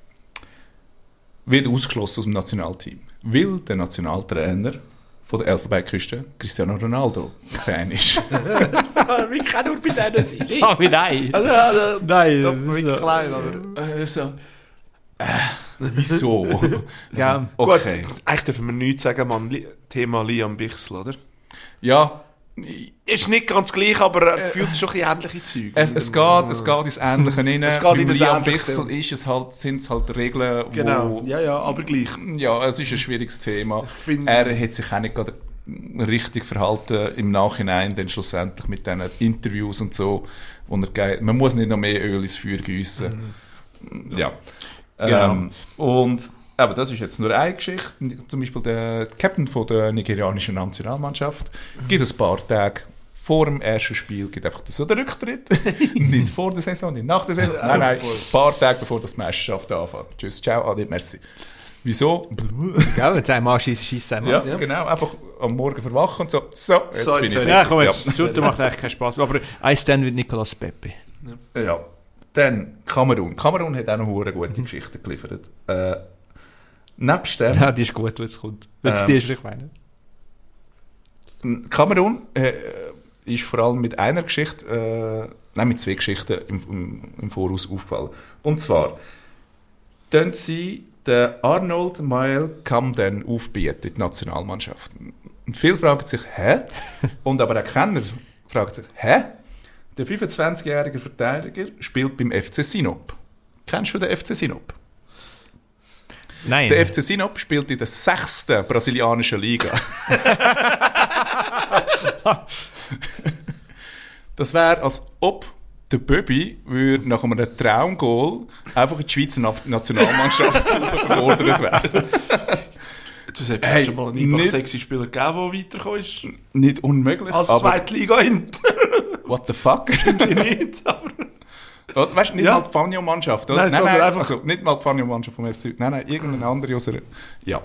Wird ausgeschlossen aus dem Nationalteam, weil der Nationaltrainer von der Elfenbeinküste Cristiano Ronaldo Fan ist. Wie kann nur bei denen sein? Sorry, nein. Nein, das doch ist wirklich so. klein, aber... So. Wieso? Ja. Okay. Gut, eigentlich dürfen wir nichts sagen, Mann. Thema Liam Bichsel, oder? Ja, Ist nicht ganz gleich, aber fühlt schon ein bisschen ähnliche Züge. es geht ins Ähnliche rein. Es geht Beim in das Liam Ähnliche. Bichsel sind es halt Regeln, Genau, wo... ja, aber gleich. Ja, es ist ein schwieriges Thema. finde- Er hat sich auch nicht gerade richtig verhalten im Nachhinein, dann schlussendlich mit diesen Interviews und so. Wo man muss nicht noch mehr Öl ins Feuer gießen. Ja. Genau. Und aber das ist jetzt nur eine Geschichte. Zum Beispiel der Captain von der nigerianischen Nationalmannschaft gibt ein paar Tage vor dem ersten Spiel gibt einfach so den Rücktritt. Nicht vor der Saison, nicht nach der Saison. Nein, ein paar Tage bevor das Meisterschaft anfängt. Tschüss, ciao, ade, merci. Wieso? Gell, jetzt einmal schießt einmal. Ja, genau. Einfach am Morgen verwachen und so, jetzt So, bin jetzt ich höre Ja, komm jetzt. Ja. Shooter macht eigentlich keinen Spaß mehr. Aber I stand with Nicolas Pepe. Ja. Dann Kamerun. Kamerun hat auch noch eine gute Geschichte geliefert. Nebst dem, Ja, die ist gut, wenn es kommt. Wenn es die ist, ich meine. Kamerun ist vor allem mit einer Geschichte, mit zwei Geschichten im Voraus aufgefallen. Und zwar, dann sie den Arnold Mael Camden aufbieten in die Nationalmannschaft. Und viele fragen sich, hä? Und aber auch Kenner fragen sich, hä? Der 25-jährige Verteidiger spielt beim FC Sinop. Kennst du den FC Sinop? Nein. Der FC Sinop spielt in der 6. brasilianischen Liga. Das wäre, als ob der Böbi würde nach einem Traumgoal einfach in die Schweizer Nationalmannschaft verordnet werden. Das hat schon mal einen Einbach-Sexy-Spieler gegeben, der weitergekommen ist. Nicht unmöglich. Als Zweitliga hin. What the fuck? Nicht, aber... Weißt du, nicht mal die Fanio-Mannschaft, oder? Nein, einfach... also nicht mal die Fanio-Mannschaft vom FC. Nein, irgendeine andere aus einer... Ja.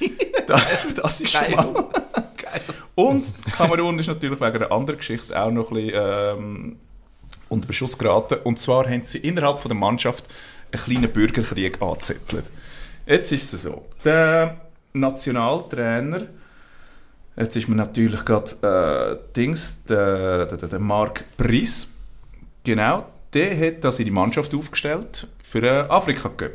Das ist schon mal... Geil. Und Kamerun ist natürlich wegen einer anderen Geschichte auch noch ein bisschen unter Beschuss geraten. Und zwar haben sie innerhalb von der Mannschaft einen kleinen Bürgerkrieg angezettelt. Jetzt ist es so. Der Nationaltrainer, jetzt ist mir natürlich gerade der Marc Brice, genau, der hat das in die Mannschaft aufgestellt für einen Afrika-Cup.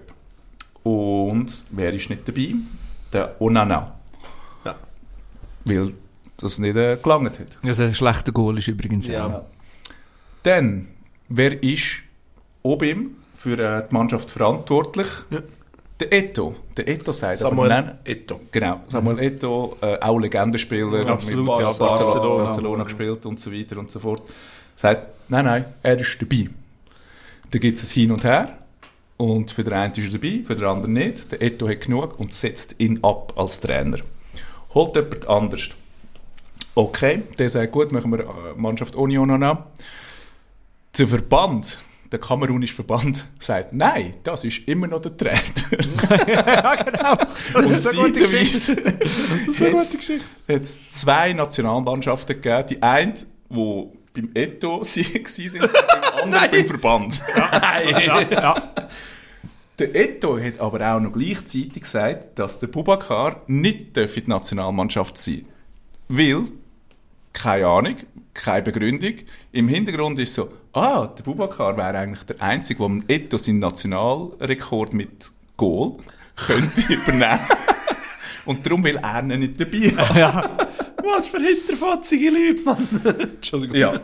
Und wer ist nicht dabei? Der Onana. Ja. Weil das nicht gelangt hat. Also ein schlechter Goal ist übrigens Ja. Dann, wer ist oben für die Mannschaft verantwortlich? Ja. Der Eto'o. Der Eto'o sagt Samuel aber nein. Eto'o. Genau, Samuel Eto'o, auch Legendenspieler, Absolut, mit ja, Barcelona gespielt und so weiter und so fort. Sagt, nein, er ist dabei. Da gibt es ein Hin und Her. Und für den einen ist er dabei, für den anderen nicht. Der Eto'o hat genug und setzt ihn ab als Trainer. Holt jemand anders. Okay, der sagt, gut, machen wir eine Mannschaft ohne Onana. Der Verband, der kamerunische Verband, sagt, nein, das ist immer noch der Trainer. Ja, genau. Das ist eine gute Geschichte. Hat es 2 Nationalmannschaften gegeben. Die eine, die beim Eto'o waren, und die andere beim Verband. Ja. Der Eto'o hat aber auch noch gleichzeitig gesagt, dass der Boubacar nicht in die Nationalmannschaft sein darf. Weil, keine Ahnung, keine Begründung. Im Hintergrund ist so, der Boubacar wäre eigentlich der Einzige, der mit Eto'o seinen Nationalrekord mit Goal könnte übernehmen. Und darum will er ihn nicht dabei haben. Ja. Was für hinterfotzige Leute, Mann. Entschuldigung. Ja.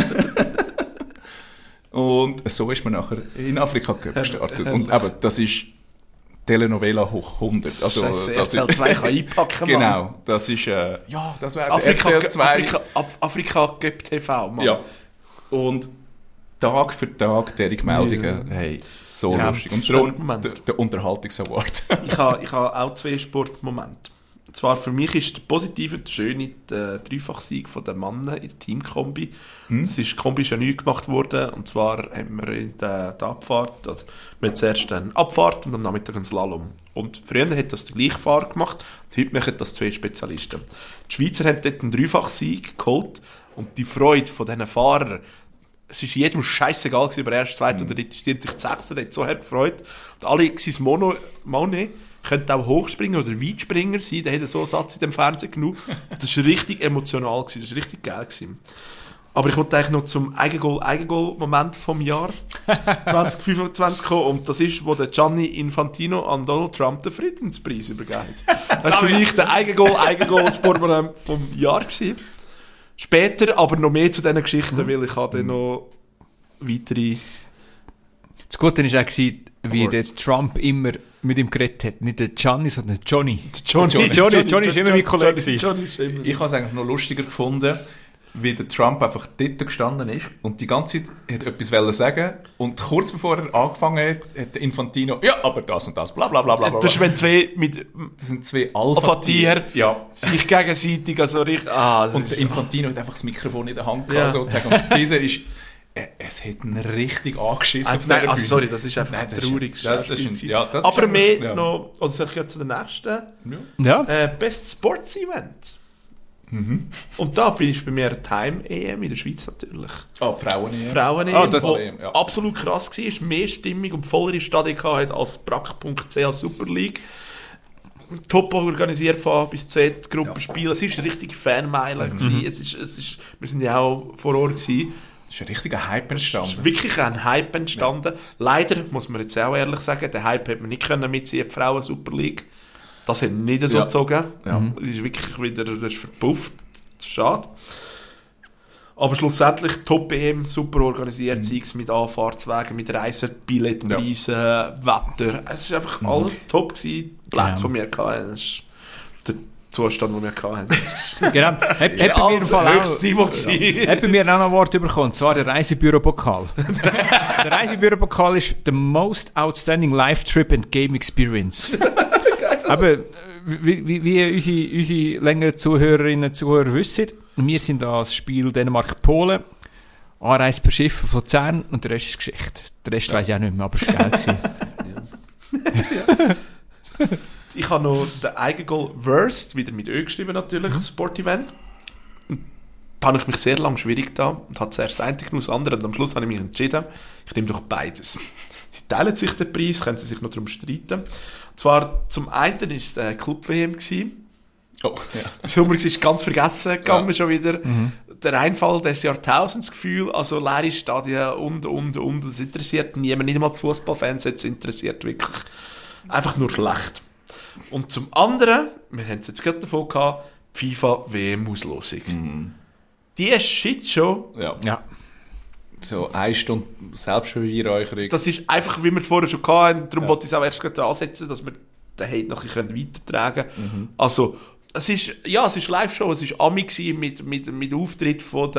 Und so ist man nachher in Afrika gestartet. Und eben, das ist Telenovela hoch 100. Also, Scheisse, das RTL 2 kann einpacken, Mann. Genau, das ist, das wäre RTL 2. Afrika Cup TV, Mann. Ja. Und Tag für Tag diese Meldungen, hey, so Ja, lustig. Und darum Sportmoment. der Unterhaltungsaward. Ich habe auch 2 Sportmomente. Und zwar für mich ist der positive, der schöne, der Dreifachsieg der Männer in der Teamkombi. Das ist, die Kombi ist ja neu gemacht worden. Und zwar haben wir in der Abfahrt, also wir haben zuerst eine Abfahrt und am Nachmittag einen Slalom. Und früher hat das der gleiche Fahrer gemacht und heute machen das 2 Spezialisten. Die Schweizer haben dort einen Dreifachsieg geholt und die Freude von diesen Fahrern, es war jedem scheißegal, ob er erst, zweit oder dritt ist. Die haben sich die 6. so hart gefreut. Und Alexis Monet könnte auch Hochspringer oder Weitspringer sein. Der hat so einen Satz in dem Fernsehen genug. Das war richtig emotional, das war richtig geil gewesen. Aber ich wollte eigentlich noch zum Eigengoal-Moment vom Jahr 2025 kommen. Und das ist, wo der Gianni Infantino an Donald Trump den Friedenspreis übergeben hat. Das war für mich der Eigengoal-Sportmoment vom Jahr gewesen. Später aber noch mehr zu diesen Geschichten, weil ich habe dann noch weitere... Das Gute war auch, wie der Trump immer mit ihm geredet hat. Nicht der Gianni, sondern der Johnny. Johnny ist immer mein Kollege. Ich habe es eigentlich noch lustiger gefunden, wie der Trump einfach dort gestanden ist und die ganze Zeit hat etwas sagen und kurz bevor er angefangen hat der Infantino, ja, aber das und das, bla bla bla bla. Das ist, wenn das sind 2 Alpha-Tiere, sich gegenseitig, also richtig... und der Infantino hat einfach das Mikrofon in der Hand gehabt, sozusagen. Und dieser ist... Es hat ihn richtig angeschissen auf der Bühne. Sorry, das ist einfach traurig. Aber mehr noch, oder soll ich jetzt zu den nächsten? Ja. Best Sports Event. Und da ist bei mir Time-EM in der Schweiz natürlich. Frauen-EM. Frauen-EM, das was absolut krass war, mehr Stimmung und vollere Stadien hatte als brack.ch Super League. Top organisiert von A bis Z, Gruppenspiel. Es war eine richtige Fanmeile. Wir sind ja auch vor Ort gewesen. Es ist ein richtiger Hype entstanden. Es ist wirklich ein Hype entstanden. Ja. Leider, muss man jetzt auch ehrlich sagen, den Hype hat man nicht mitziehen, die Frauen Super League. Das hat nicht so gezogen. Ja. Das ist wirklich wieder verpufft. Schade. Aber schlussendlich Top-EM, super organisiert, sei es mit Anfahrtswegen, mit Reisen, Billetpreisen, Wetter. Es war einfach alles top gewesen. Plätze, die wir hatten. Das ist der Zustand, den wir hatten. Genau. Hat bei mir im Fall höchstes Niveau gewesen. Hat bei mir auch noch ein Wort bekommen, und zwar der Reisebüro-Pokal. Der Reisebüro-Pokal ist the most outstanding life trip and game experience. Aber wie unsere längeren Zuhörerinnen und Zuhörer wissen, wir sind das Spiel Dänemark-Polen. Anreise per Schiff von Luzern und der Rest ist Geschichte. Der Rest weiss ich auch nicht mehr, aber es war geil. Ich habe noch den Eigengoal Worst, wieder mit Ö geschrieben natürlich, Sportevent. Da habe ich mich sehr lange schwierig getan und habe zuerst das eine genommen, das andere und am Schluss habe ich mich entschieden, ich nehme doch beides. Sie teilen sich den Preis, können sie sich noch darum streiten. Und zwar zum einen war es Club-WM. Oh, ja. Im Sommer ist ganz vergessen gegangen schon wieder. Der Reinfall des Jahrtausendsgefühl, also leere Stadien und. Das interessiert niemand, nicht einmal die Fußballfans, jetzt interessiert wirklich einfach nur schlecht. Und zum anderen, wir haben es jetzt gerade davon gehabt, FIFA-WM-Auslosung. Die Shitshow, Ja. So 1 Stunde Selbstbeweihräucherung. das ist einfach, wie wir es vorher schon hatten, darum wollte ich es auch erst gerade ansetzen, dass wir den Hate noch ein bisschen weitertragen können. Also, es ist Live-Show, es war Ami mit Auftritt von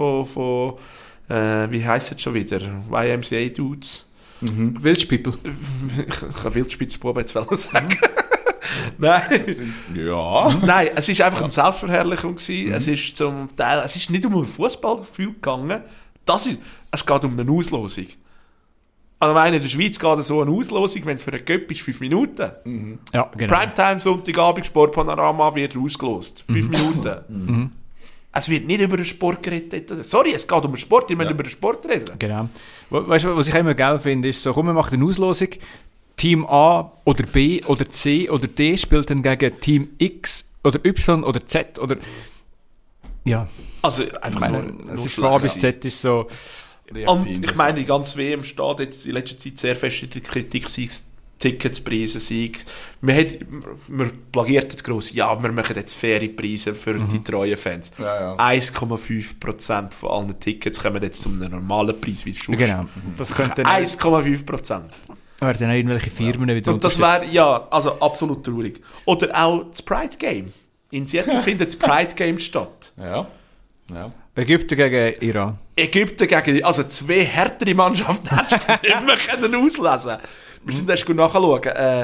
wie heisst es schon wieder? YMCA-Dudes. Wildspiegel. Ich kann Wildspitzbuben jetzt sagen. Nein. Ja. Nein, es war einfach eine Selbstverherrlichung gewesen. Es ist zum Teil, es ist nicht um ein Fußballgefühl gegangen. Es geht um eine Auslosung. Also, ich meine, in der Schweiz geht so eine Auslosung, wenn es für einen Göpp ist, 5 Minuten. Ja, genau. Primetime, Sonntagabend, Sportpanorama wird ausgelost. 5 Minuten. Es wird nicht über den Sport geredet. Sorry, es geht um den Sport, ich will über den Sport reden. Genau. Weißt du, was ich immer geil finde, ist so, komm, wir machen eine Auslosung. Team A oder B oder C oder D spielt dann gegen Team X oder Y oder Z oder... Ja. Also, einfach nur es ist von A bis Z ist so... Und ich meine, die ganze WM steht jetzt in letzter Zeit sehr fest in der Kritik, sei es Ticketspreise, sei es... Man plagiert jetzt gross, ja, wir machen jetzt faire Preise für die treuen Fans. Ja. 1,5% von allen Tickets kommen jetzt zu einem normalen Preis, wie es schon Genau. Das könnte dann... 1,5%. Werden dann irgendwelche Firmen wieder Und das wäre, ja, also absolut traurig. Oder auch das Pride Game. In Seattle findet das Pride Game statt. Ja. Ägypten gegen Iran. Ägypten gegen, also 2 härtere Mannschaften hättest du nicht mehr können auslesen. Wir sind erst gut nachschauen.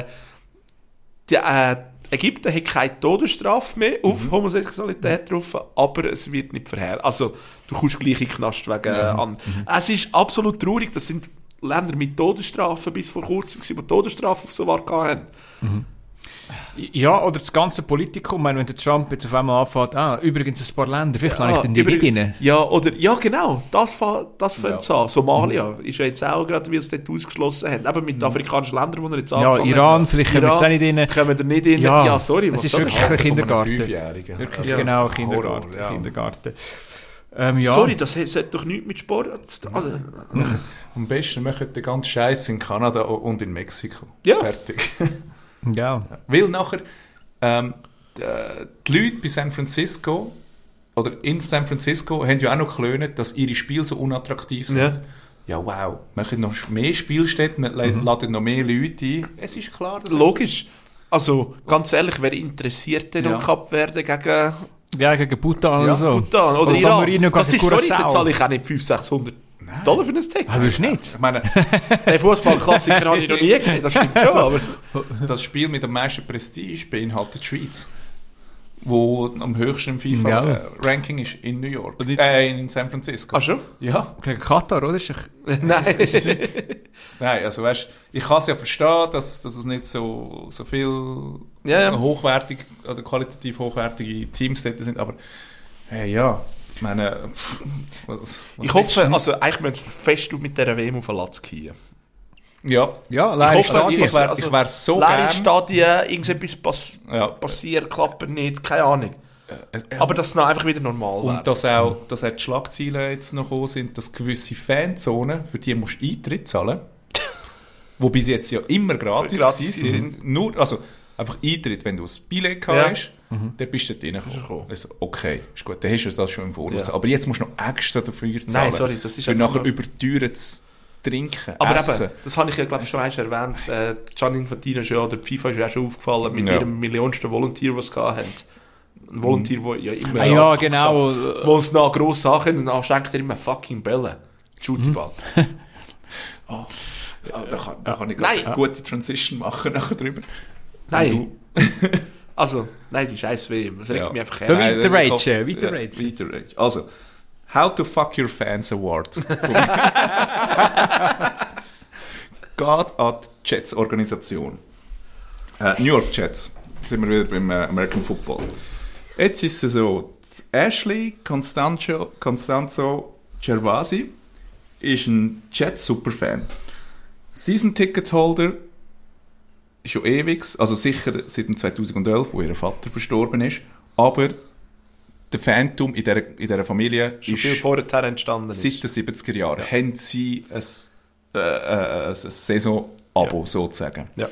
Ägypten hat keine Todesstrafe mehr auf Homosexualität drauf, aber es wird nicht verherrlicht. Also, du kommst gleich in den Knast wegen Es ist absolut traurig, das sind Länder mit Todesstrafe bis vor kurzem, die Todesstrafe sogar hatten. Ja, oder das ganze Politikum, ich meine, wenn der Trump jetzt auf einmal anfängt, übrigens ein paar Länder, vielleicht kann ich dann die nicht rein. Ja, genau, das fängt es an. Somalia ist ja jetzt auch gerade, weil sie dort ausgeschlossen haben, eben mit den afrikanischen Ländern, die wir jetzt angefangen Iran, haben. vielleicht kommen wir jetzt auch nicht rein. Kommen wir nicht rein. Ja, sorry. Es ist wirklich ein Kindergarten. Fünfjährige. Wirklich, Ja. genau, Horror, Kindergarten. ja. Ja. Sorry, das hat doch nichts mit Sport zu tun. Also, Am besten machen den ganzen Scheiß in Kanada und in Mexiko. Ja. Fertig. Ja. Weil nachher die Leute bei San Francisco oder in San Francisco haben ja auch noch geklönt, dass ihre Spiele so unattraktiv sind. Ja, wow. Machen noch mehr Spielstätten, laden noch mehr Leute ein. Es ist klar, dass... logisch. Also, ganz ehrlich, wer interessiert denn um Kapverden gegen... Ja, gegen Bhutan oder so. Bhutan oder Oder Iran? Marino Das gegen ist, sorry, da Curaçao. zahle ich auch nicht $500-600 für ein Ticket. Würdest du nicht? Ich meine, Den Fußballklassiker habe ich noch nie gesehen, das stimmt schon, aber... das Spiel mit dem meisten Prestige beinhaltet die Schweiz. Wo am höchsten im FIFA-Ranking ist in New York. In San Francisco. Ach schon? Ja. Gegen Katar, oder? Ist doch- Nein. Nein, also weißt, ich kann es ja verstehen, dass es nicht so viel Ja. hochwertig oder qualitativ hochwertige Teams dort sind, aber ich meine, Ich hoffe, also eigentlich müssen wir fest mit dieser WM auf den Latz gehen. Ja, Ich leere hoffe, Stadien. ich wär so leere gern- Stadien, irgendetwas Ja. passiert, klappt nicht, keine Ahnung. Aber dass es dann einfach wieder normal Und wird. dass auch die Schlagzeilen jetzt noch gekommen sind, dass gewisse Fanzonen, für die musst du Eintritt zahlen, wo bis jetzt ja immer gratis sind. Nur, also einfach Eintritt, wenn du ein Billett hast, dann bist du dort reingekommen. Also, okay, ist gut, dann hast du das schon im Voraus. Ja. Aber jetzt musst du noch extra dafür zahlen. Nein, sorry, das ist für einfach nachher nur- überteuertes Trinken, Aber Essen. eben, das habe ich ja glaube ich schon einmal erwähnt, Gianni Infantino ist ja, oder die FIFA ist ja auch schon aufgefallen mit ihrem millionsten Volunteer, was sie gehabt haben. Ein Volunteer, der ja immer... Ja, genau. Wo es noch gross Sachen und dann schenkt er immer fucking Bälle. Shootball. Da kann ich Nein. eine gute Transition machen nachher drüber. Nein. Wenn du Also, nein, die scheiß WM. Das regt mich einfach her. Weiter Rage. Also, How to Fuck Your Fans Award. Geht an die Jets-Organisation. New York Jets. Sind wir wieder beim American Football. Jetzt ist es so, Ashley Constanzo Gervasi ist ein Jets-Superfan. Season-Ticket-Holder schon ewig, also sicher seit 2011, wo ihr Vater verstorben ist, aber der Phantom in dieser Familie schon ist viel vorher entstanden. Seit den 70er Jahren haben sie ein Saison-Abo sozusagen. Ja.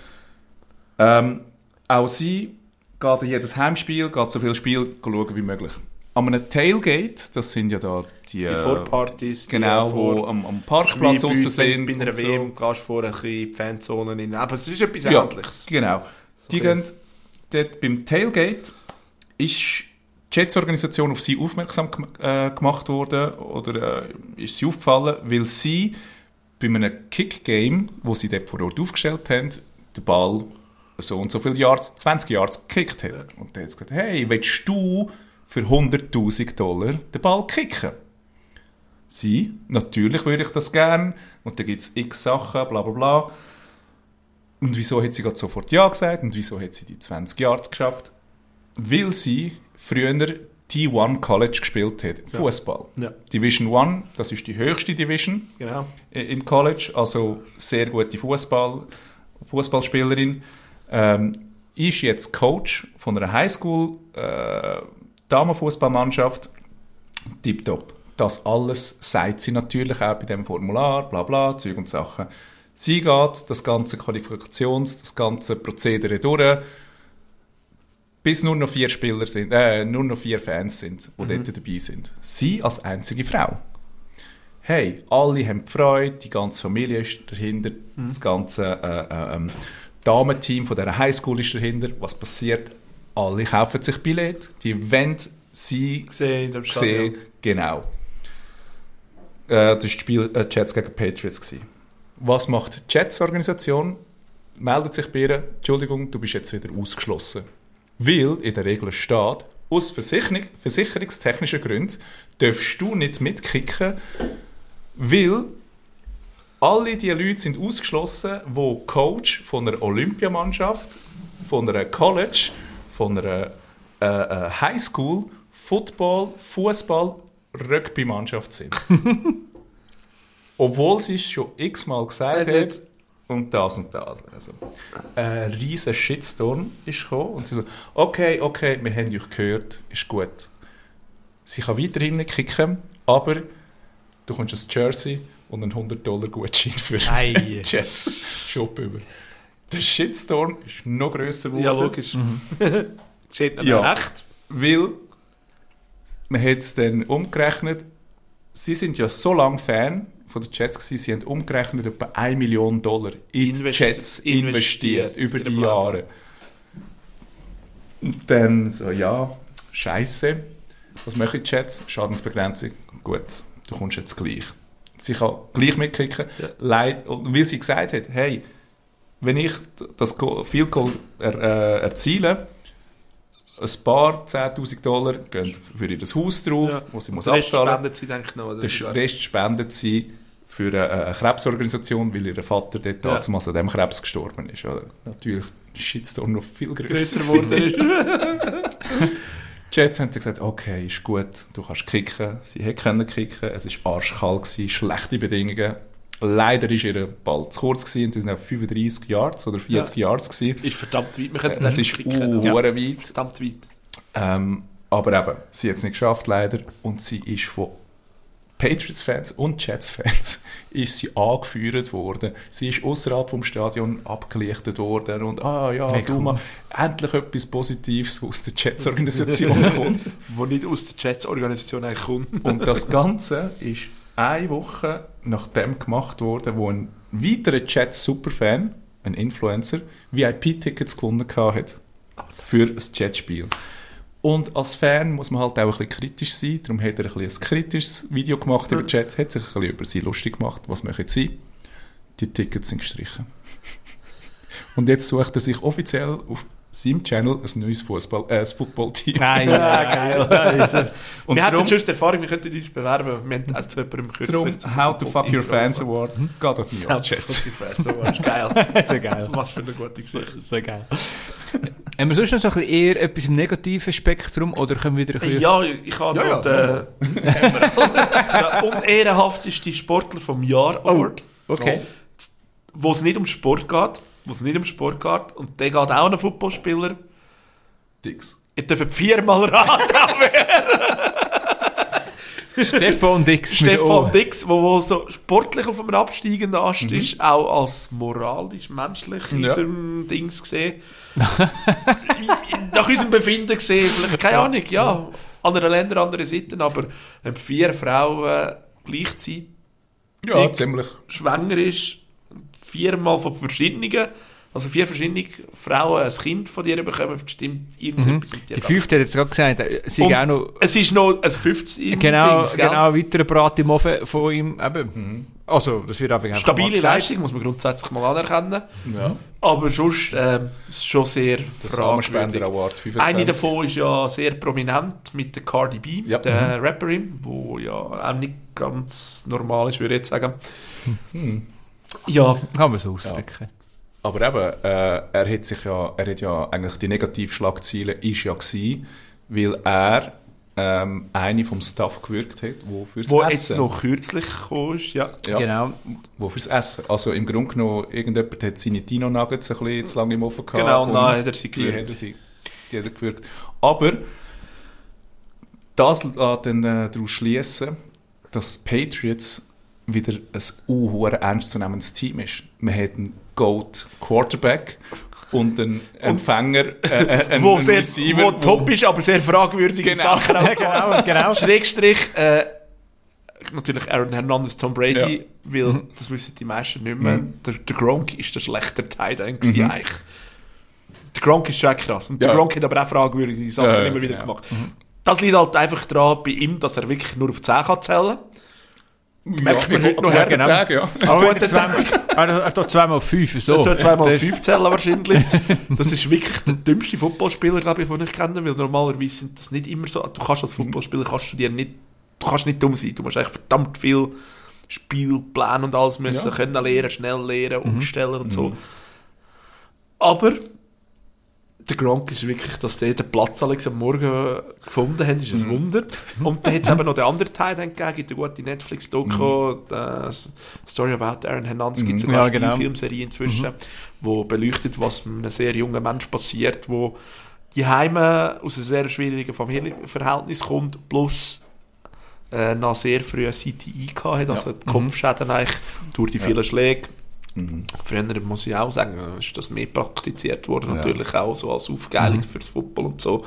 Auch sie geht in jedes Heimspiel, geht so viele Spiele schauen wie möglich. An einem Tailgate, das sind ja da die Vorpartys, genau, wo am Parkplatz draussen sind. Bei einer WM gehst du vor ein bisschen die Fanzonen rein. Aber es ist etwas Ähnliches. Genau. Die gehen dort beim Tailgate, ist die Jets-Organisation auf sie aufmerksam gemacht worden oder ist sie aufgefallen, weil sie bei einem Kick-Game, wo sie dort vor Ort aufgestellt haben, den Ball so und so viele Yards, 20 Yards gekickt hat. Ja. Und dann hat sie gesagt, hey, willst du für $100,000 den Ball kicken? Sie, natürlich würde ich das gerne. Und dann gibt es x Sachen, bla bla bla. Und wieso hat sie gerade sofort Ja gesagt? Und wieso hat sie die 20 Yards geschafft? Weil sie früher D1 College gespielt hat. Ja. Fußball. Ja. Division 1, das ist die höchste Division im College. Also sehr gute Fußballspielerin. Ist jetzt Coach von einer Highschool Damenfußballmannschaft. Tipptopp. Das alles sagt sie natürlich auch bei dem Formular, bla bla, Zeug und Sachen. Sie geht das ganze das ganze Prozedere durch, bis nur noch 4 Spieler sind, nur noch 4 Fans sind, die dort dabei sind. Sie als einzige Frau. Hey, alle haben Freude, die ganze Familie ist dahinter, das ganze Damenteam von dieser Highschool ist dahinter. Was passiert? Alle kaufen sich Billett, die wollen sie sehen. Genau. Das war das Spiel Jets gegen Patriots gewesen. Was macht die Jets-Organisation? Meldet sich bei ihr, Entschuldigung, du bist jetzt wieder ausgeschlossen. Weil in der Regel steht, aus versicherungstechnischen Gründen darfst du nicht mitkicken, weil alle diese Leute sind ausgeschlossen, die Coach von einer Olympiamannschaft, von einer College, von einer Highschool, Football, Fußball, Rugby-Mannschaft sind. Obwohl sie es schon x-mal gesagt hat, und das und das. Also, ein riesen Shitstorm ist gekommen und sie so, okay, wir haben euch gehört, ist gut. Sie kann weiterhin nicht kicken, aber du kommst ein Jersey und einen $100 Gutschein für Jets Shop über. Der Shitstorm ist noch grösser geworden. Ja, logisch. Geschieht nicht recht. Weil man hat es dann umgerechnet, sie sind ja so lange Fan von den Jets gewesen, sie haben umgerechnet etwa $1 Million in die Jets investiert über die Jahre. Und dann so, ja, scheisse. Was machen die Jets? Schadensbegrenzung. Gut, du kommst jetzt gleich. Sie kann gleich mitkicken. Ja. Und wie sie gesagt hat, hey, wenn ich das Field Goal erziele, ein paar $10,000 gehen für ihr Haus drauf, wo sie muss abzahlen. Den Rest spendet sie, denke ich noch. Den Rest spendet sie für eine Krebsorganisation, weil ihr Vater dort damals an dem Krebs gestorben ist. Oder? Natürlich ist Shitstorm noch viel grösser geworden. Die Jets haben gesagt, okay, ist gut, du kannst kicken. Sie können kicken, es war arschkalt, schlechte Bedingungen. Leider war ihr Ball zu kurz gewesen, es waren auf 35 Yards oder 40 Yards gewesen. Ist verdammt weit, wir könnten es ist weit. Verdammt weit. Aber eben, sie hat es nicht geschafft, leider. Und sie ist von Patriots-Fans und Jets-Fans ist sie angeführt worden. Sie ist außerhalb vom Stadion abgelichtet worden und endlich etwas Positives, was aus der Jets-Organisation kommt. Wo nicht aus der Jets-Organisation eigentlich kommt. Und das Ganze ist 1 Woche nachdem gemacht worden, wo ein weiterer Jets-Superfan, ein Influencer, VIP-Tickets gewonnen hat für ein Jetspiel. Und als Fan muss man halt auch ein bisschen kritisch sein. Darum hat er ein kritisches Video gemacht über Jets, hat sich ein bisschen über sie lustig gemacht. Was machen sie? Die Tickets sind gestrichen. Und jetzt sucht er sich offiziell auf seinem Channel ein neues Football-Team. Nein, geil. Und wir haben schon die Erfahrung, wir könnten uns bewerben. Wir haben auch zu jemandem Darum, How to Fuck Your Fans Award. Geht auf New York Jets. Geil. So geil. Was für eine gute Geschichte. So geil. Haben wir sonst noch so ein bisschen eher etwas im negativen Spektrum oder können wir wieder ein bisschen... Ja, ich habe noch den unehrenhafteste Sportler vom Jahr Award. Okay. Wo es nicht um Sport geht. Und der geht auch an einen Footballspieler. Dix. Ihr dürft 4-mal raten, Stefan Dix. Stefan Dix, der so sportlich auf einem absteigenden Ast ist, auch als moralisch, menschlich in unserem Dings gesehen. Nach unserem Befinden gesehen, vielleicht, keine Ahnung, ja. Andere Länder, andere Seiten, aber wenn 4 Frauen gleichzeitig ziemlich schwanger ist, 4-mal von verschiedenen, also 4 verschiedene Frauen ein Kind von dir bekommen, bestimmt irgendetwas mit dir. Die 5. hat jetzt gerade gesagt, sie auch noch... Es ist noch ein 50. Genau, Dings, gell? weiterer Brat im Ofen von ihm. Eben. Also, das wird einfach Stabile Leistung, muss man grundsätzlich mal anerkennen. Ja. Aber sonst ist schon sehr Der Samenspender Award 25. Eine davon ist ja sehr prominent mit der Cardi B, der Rapperin, die ja auch nicht ganz normal ist, würde ich jetzt sagen. Ja. Kann man so ausdrücken. Ja. Aber eben, er hat ja eigentlich die Negativschlagziele ist ja gewesen, weil er eine vom Staff gewirkt hat, wo fürs Essen... jetzt noch kürzlich gekommen ist, ja. Genau. Wo fürs Essen. Also im Grunde genommen, irgendjemand hat seine Dino-Nuggets ein bisschen zu lange im Ofen gehabt. Genau, und dann hat er sie gewürgt. Die hat er gewürgt. Aber das lässt dann daraus schliessen, dass Patriots wieder ein ernstzunehmendes Team ist. Man hat einen GOAT Quarterback und einen Empfänger, wo top ist, aber sehr fragwürdige Sachen auch. genau. Schrägstrich, natürlich Aaron Hernandez, Tom Brady, weil, das wissen die meisten nicht mehr, der Gronk ist der schlechte Tight End eigentlich. Der Gronk ist schon krass. Und der Gronk hat aber auch fragwürdige Sachen immer wieder gemacht. Das liegt halt einfach daran bei ihm, dass er wirklich nur auf 10 kann zählen. Merkt man heute noch her. Genau. Tag, ja. Aber er tut 2x5, so. Er tut 2x5 zählen wahrscheinlich. Das ist wirklich der dümmste Footballspieler, glaube ich, den ich kenne, weil normalerweise sind das nicht immer so. Du kannst als Footballspieler du kannst nicht dumm sein. Du musst eigentlich verdammt viel Spielplan und alles müssen können lernen, schnell lernen, umstellen und so. Aber der Gronk ist wirklich, dass der den Platz Alex am Morgen gefunden haben, ist ein Wunder. Und dann hat es eben noch den anderen Teil gegeben, gibt eine gute Netflix-Doku, Story about Aaron Hernandez, gibt es sogar eine Filmserie inzwischen, wo beleuchtet, was mit einem sehr jungen Menschen passiert, wo die Heime aus einem sehr schwierigen Familienverhältnis kommt, plus noch sehr früh CTI gehabt hat, also Kopfschäden eigentlich durch die vielen Schläge. Früher muss ich auch sagen, ist das mehr praktiziert worden, natürlich auch so als Aufgeilung für das Football und so.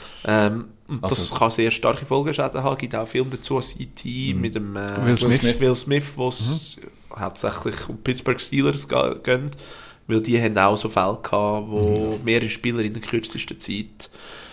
Und das kann sehr starke Folgeschäden haben. Es gibt auch Filme dazu, CT mit dem Will Smith, wo es hauptsächlich um Pittsburgh Steelers geht, weil die haben auch so Fälle gehabt, wo mehrere Spieler in der kürzesten Zeit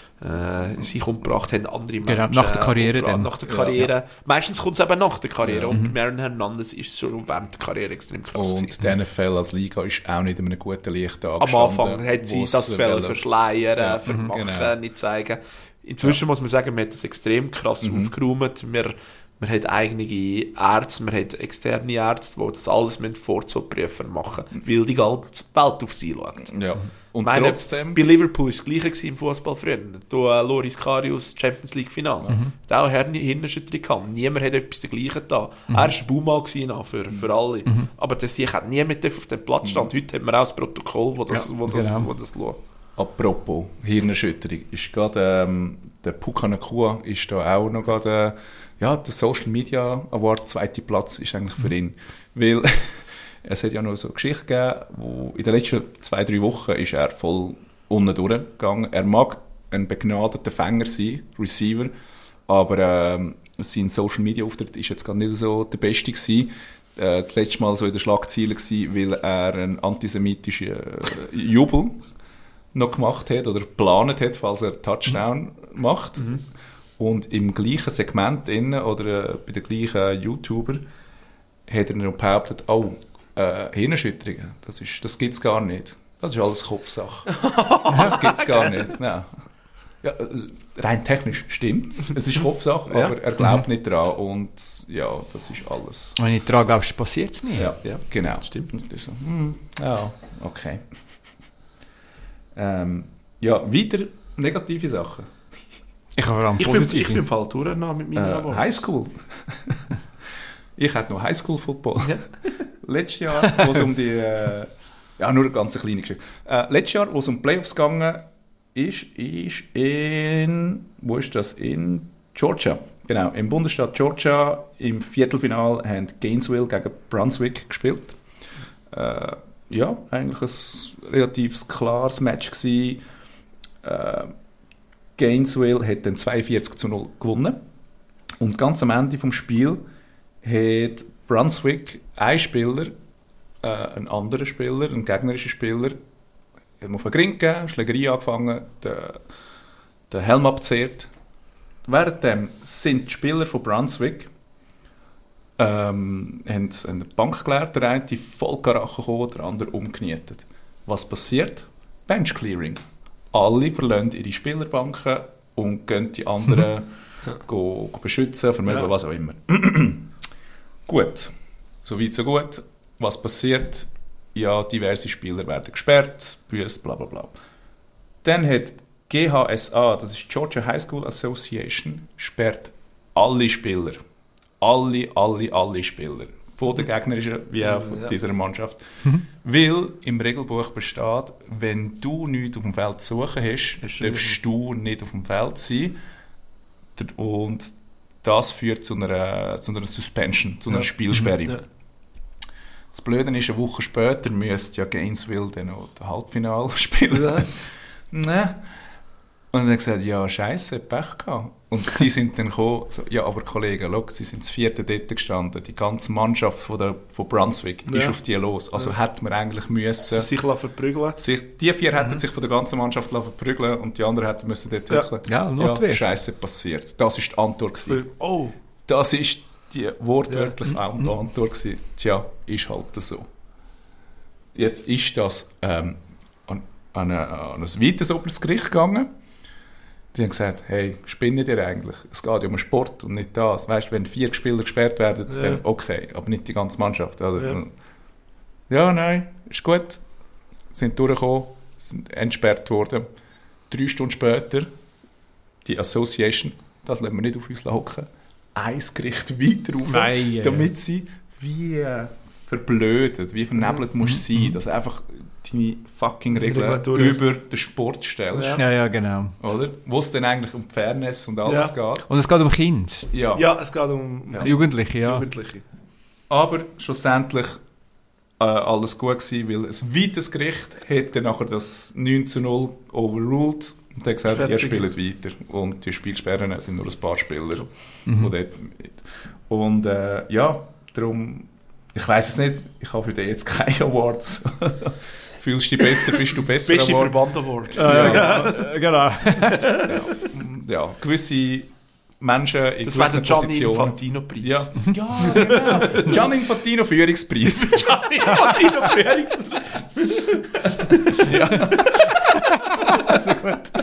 sich umgebracht haben, andere Menschen. Nach der Karriere dann. Nach der Karriere. Ja. Meistens kommt es eben nach der Karriere. Und Aaron Hernandez ist so während der Karriere extrem krass. Und die NFL als Liga ist auch nicht in einem guten Licht angestanden. Am Anfang hat sie das Fell verschleiern, vermachen, nicht zeigen. Inzwischen muss man sagen, man hat das extrem krass aufgeräumt. Man hat eigene Ärzte, man hat externe Ärzte, die das alles mit Vorzugsprüfen machen, weil die ganze Welt auf sie schaut. Ja. Und trotzdem... Bei Liverpool war es das Gleiche im Fußball früher. Loris Karius, Champions League Finale. Da auch Hirnerschütterung gehabt. Niemand hat etwas dergleichen da. Er war ein Baumann für alle. Aber das hat nie mit auf dem Platz stand. Heute haben wir auch das Protokoll, wo das schaut. Apropos Hirnerschütterung, ist gerade der Puka Nacua ist da auch noch gerade der Social Media Award, 2. Platz ist eigentlich für ihn. Weil es hat ja noch so eine Geschichte gegeben, wo in den letzten 2-3 Wochen ist er voll unten durchgegangen. Er mag ein begnadeter Fänger sein, Receiver, aber sein Social Media Auftritt ist jetzt gar nicht so der beste gewesen. Das letzte Mal so in den Schlagzeilen gewesen, weil er einen antisemitischen Jubel noch gemacht hat oder geplant hat, falls er Touchdown macht. Und im gleichen Segment oder bei den gleichen YouTuber hat er noch behauptet, Hirnerschütterungen, das gibt es gar nicht. Das ist alles Kopfsache. Das gibt es gar nicht. Nein. Ja, rein technisch stimmt es. Es ist Kopfsache, Ja. aber er glaubt nicht dran. Und ja, das ist alles. Wenn ich daran glaube, passiert es nicht. Ja, Ja. genau. Stimmt. Und das so, ja, okay. Ja, weiter negative Sachen. Ich habe vor allem Ich bin positive. im Fall durchgenommen mit meiner Award. Highschool. Ich hatte noch Highschool-Football. Ja. Letztes Jahr, wo es um die... ja, nur eine ganz kleine Geschichte. Letztes Jahr, wo es um die Playoffs gegangen ist in... Wo ist das? In Georgia. Genau, im Bundesstaat Georgia. Im Viertelfinal haben Gainesville gegen Brunswick gespielt. Ja, eigentlich ein relativ klares Match gewesen. Gainesville hat dann 42-0 gewonnen. Und ganz am Ende des Spiels hat Brunswick einen Spieler, einen anderen Spieler, einen gegnerischen Spieler, ihm auf den Ring gegeben, Schlägerei angefangen, den Helm abgezehrt. Währenddem sind die Spieler von Brunswick haben eine Bank geleert, der eine voll Karache gekommen, der andere umgenietet. Was passiert? Bench Clearing. Alle verlassen ihre Spielerbanken und gehen die anderen go beschützen, vermögen, was auch immer. Gut, so weit so gut. Was passiert? Ja, diverse Spieler werden gesperrt, büßt, bla bla bla. Dann hat GHSA, das ist Georgia High School Association, sperrt alle Spieler. Alle Spieler. Von der gegnerischen wie auch von dieser Mannschaft. Weil im Regelbuch besteht, wenn du nichts auf dem Feld zu suchen hast, darfst du nicht auf dem Feld sein. Und das führt zu einer Suspension, zu einer Spielsperre. Ja. Das Blöde ist, eine Woche später müsste ja Gainesville dann noch das Halbfinale spielen. Ja. Nein. Und dann hat er gesagt, ja, scheisse, Pech gehabt. Und sie sind dann gekommen, so, ja, aber Kollegen, schau, sie sind das 4. dort gestanden. Die ganze Mannschaft von Brunswick ist auf die los. Also hätte man eigentlich müssen... Sich verprügeln. Die 4 hätten sich von der ganzen Mannschaft verprügeln und die anderen hätten müssen dort hückeln. Ja, Notwehr. Scheisse passiert. Das war die Antwort gewesen. Oh. Das ist die wortwörtliche Antwort gewesen. Tja, ist halt so. Jetzt ist das an ein weiteres oberes Gericht gegangen. Die haben gesagt, hey, spinnt ihr eigentlich? Es geht ja um Sport und nicht das. Weißt du, wenn 4 Spieler gesperrt werden, dann okay, aber nicht die ganze Mannschaft. Oder? Ja, nein, ist gut. Sind durchgekommen, sind entsperrt worden. 3 Stunden später, die Association, das lassen wir nicht auf uns hocken, ein Gericht weiter rauf, damit sie wie verblödet, wie vernebelt musst du sein, dass einfach deine fucking Regeln über den Sport stellst. Ja, genau. Oder? Wo es dann eigentlich um Fairness und alles geht. Und es geht um Kinder. Ja, es geht um Jugendliche, ja. Jugendliche. Aber schlussendlich alles gut gewesen, weil ein weites Gericht hätte nachher das 9-0 overruled und hat gesagt, ihr spielt weiter. Und die Spielsperren sind nur ein paar Spieler. Die dort mit. Und ja, darum, ich weiss es nicht, ich habe für den jetzt keine Awards. Fühlst du dich besser, bist du besser? Beste Verband Award. Genau. Ja, gewisse Menschen in Das wäre der gewissen Gianni Positionen. Infantino-Preis. Ja, genau. Gianni Infantino Führungspreis. Gianni Infantino-Preis. Also gut.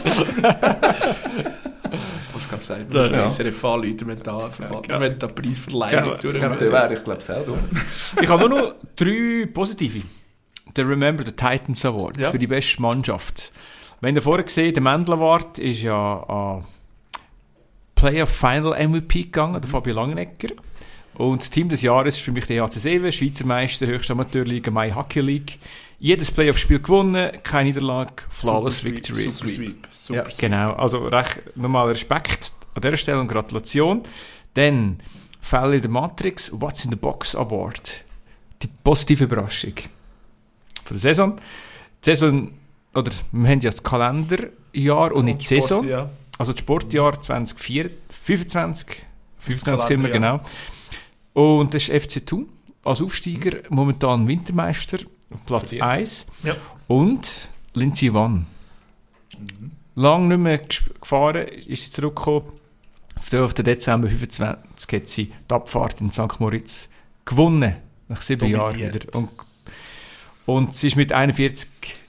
Was kann sein? Ja. SRF anrufen, wenn da Preisverleihung Der wäre, ich glaube, selber. Ich habe nur noch 3 positive. Der Remember the Titans Award für die beste Mannschaft. Wenn ihr vorher gesehen, der Mendel Award ist ja an Playoff Final MVP gegangen, der Fabio Langenegger. Und das Team des Jahres ist für mich der EHC Seven, Schweizer Meister, höchste Amateurliga, Mai Hockey League. Jedes Playoff-Spiel gewonnen, keine Niederlage, flawless Victory. Super Sweep. Ja, genau. Also recht nochmal Respekt an dieser Stelle und Gratulation. Dann Fälle in der Matrix, What's in the Box Award. Die positive Überraschung von der Saison. Die Saison, oder wir haben ja das Kalenderjahr und nicht die Saison. Ja. Also das Sportjahr 2025 sind wir, genau. Und das ist FC Thun als Aufsteiger, momentan Wintermeister, auf Platz 1. Ja. Und Lindsay Wann. Lange nicht mehr gefahren, ist sie zurückgekommen. Auf den Dezember 25 hat sie die Abfahrt in St. Moritz gewonnen, nach 7 Jahren wieder. Und sie ist mit 41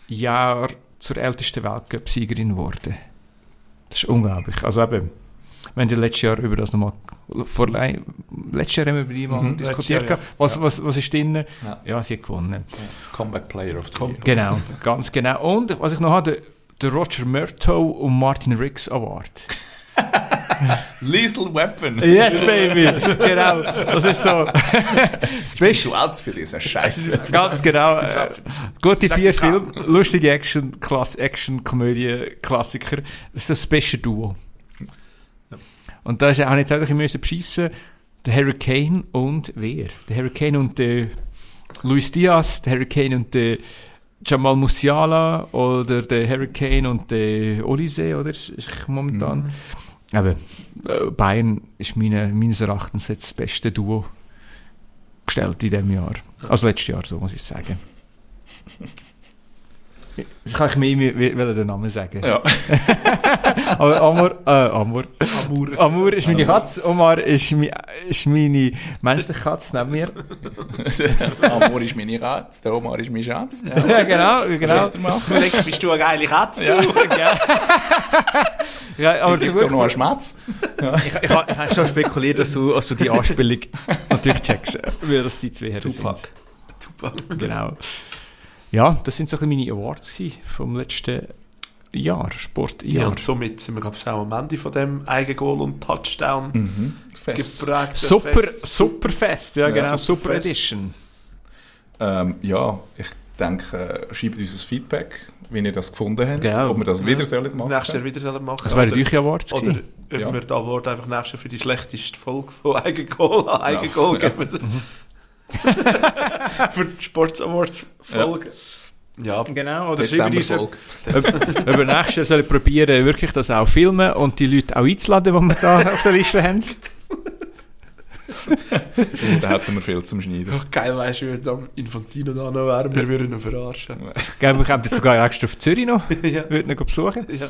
Jahr zur ältesten Weltcup-Siegerin geworden. Das ist unglaublich. Also eben, wir haben letztes Jahr über das nochmal, letztes Jahr haben wir über die mal diskutiert. Jahr, ja. Was ist drin? Ja, sie hat gewonnen. Ja. Comeback Player of the Year. Genau, ganz genau. Und was ich noch habe, der Roger Murtaugh und Martin Riggs Award. Lethal Weapon. Yes, baby. Genau. Das ist so. Ich bin zu alt für diese Scheiße. Ganz genau. Gute 4 Filme, lustige Action-Komödie, Klassiker. Das ist ein Special Duo. Und da habe ich jetzt auch ein bisschen beschissen. Der Harry Kane und wer? Der Harry Kane und der Luis Diaz, der Harry Kane und der Jamal Musiala oder der Harry Kane und der Olise, oder? Ist momentan. Aber Bayern ist meines Erachtens jetzt das beste Duo gestellt in diesem Jahr. Also letztes Jahr, so muss ich sagen. Ich kann mir den Namen sagen. Ja. Aber Amur ist meine Katze, Omar ist meine menschliche Katze neben mir. Amor ist meine Katze, der Omar ist mein Schatz. Ja, genau. Vielleicht bist du eine geile Katze, du. Ja, aber Ich gebe doch noch einen Schmatz. ich habe schon spekuliert, dass du die Anspielung natürlich checkst, weil das die zwei Herren sind. Tupac. Genau. Ja, das sind so ein bisschen meine Awards vom letzten Jahr, Sportjahr. Ja, und somit sind wir, glaube ich, auch am Ende von dem Eigengoal und Touchdown geprägt. Super Fest, ja, genau, Super Fest. Edition. Ja, ich denke, schreibt uns ein Feedback, wie ihr das gefunden habt, Genau. ob wir das wieder sollen machen. Nächstes Jahr wieder sollen machen. Das wären eure Awards Oder gewesen. ob Ja. wir da Award einfach nächstes Jahr für die schlechteste Folge von Eigengoal geben. Für die Sports Awards Folge. Ja. Genau, oder schreibt uns, Dezember-Folge. ob wir nächstes Jahr sollen probieren, wirklich das auch filmen und die Leute auch einzuladen, die wir da auf der Liste haben. Da hätten wir viel zum Schneiden. Ach, geil, weißt du, wie wir da Infantino da noch wären, wir würden ihn verarschen. Gell, wir kommen jetzt sogar extra auf Zürich noch. Ja. Würden ihn besuchen. Ja.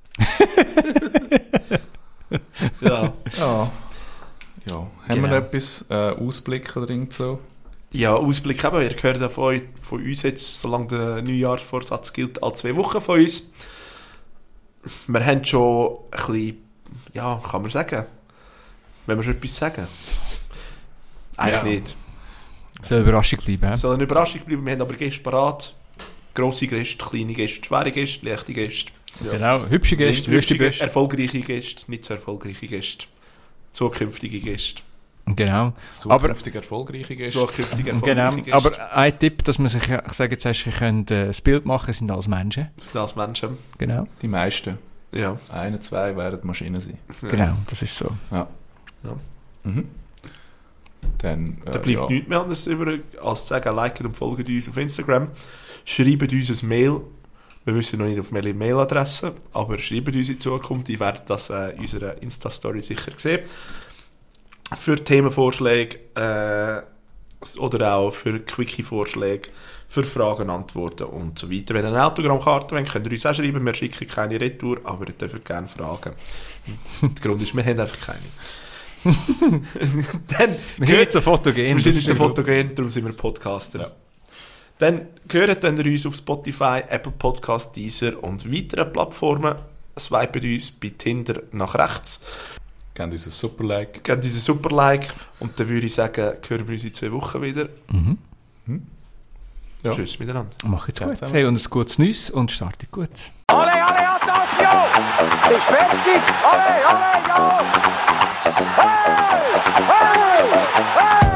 Ja. Ja. Haben Genau. wir etwas Ausblick oder irgend so? Ja, Ausblick eben. Ihr hört ja von uns jetzt, solange der Neujahrsvorsatz gilt, alle 2 Wochen von uns. Wir haben schon ein bisschen, ja, kann man sagen, wenn wir schon etwas sagen. Eigentlich Ja. nicht. Soll eine Überraschung bleiben. He? Soll eine Überraschung bleiben. Wir haben aber Gäste parat. Grosse Gäste, kleine Gäste, schwere Gäste, leichte Gäste. Genau, hübsche Gäste, Hübsche Gäste. erfolgreiche Gäste, nicht so erfolgreiche Gäste. Zukünftige Gäste. Genau. Aber Zukünftig erfolgreiche Gäste. Zukünftige genau. erfolgreiche Gäste. Aber ein Tipp, dass man sich, ich sage jetzt, ihr könnt das Bild machen, sind alles Menschen. Das sind alles Menschen. Genau. Die meisten. Ja. 1, 2 werden Maschinen sein. Genau, das ist so. Ja. Ja. Mhm. Dann, Da bleibt nichts mehr anderes über, als zu sagen, liket und folgt uns auf Instagram. Schreibt uns ein Mail. Wir wissen noch nicht auf welche Mailadresse, aber schreibt uns in Zukunft. Ihr werdet das in unserer Insta-Story sicher sehen. Für Themenvorschläge oder auch für Quickie-Vorschläge, für Fragen, Antworten und so weiter. Wenn ihr eine Autogrammkarte wollt, könnt ihr uns auch schreiben. Wir schicken keine Retour, aber ihr dürft gerne fragen. Der Grund ist, wir haben einfach keine. Dann Wir sind nicht so fotogen. wir sind nicht so fotogen, darum sind wir Podcaster. Ja. Dann hört ihr uns auf Spotify, Apple Podcast, Deezer und weiteren Plattformen. Swipet uns bei Tinder nach rechts. Gebt uns ein super Like. Gebt uns ein super Like. Und dann würde ich sagen, hören wir uns in 2 Wochen wieder. Ja. Tschüss miteinander. Mach jetzt gut. zusammen. Hey, und ein gutes Neues und startet gut. Alle, attention! Es ist fertig! Alle, ja! Hey! Hey! Hey!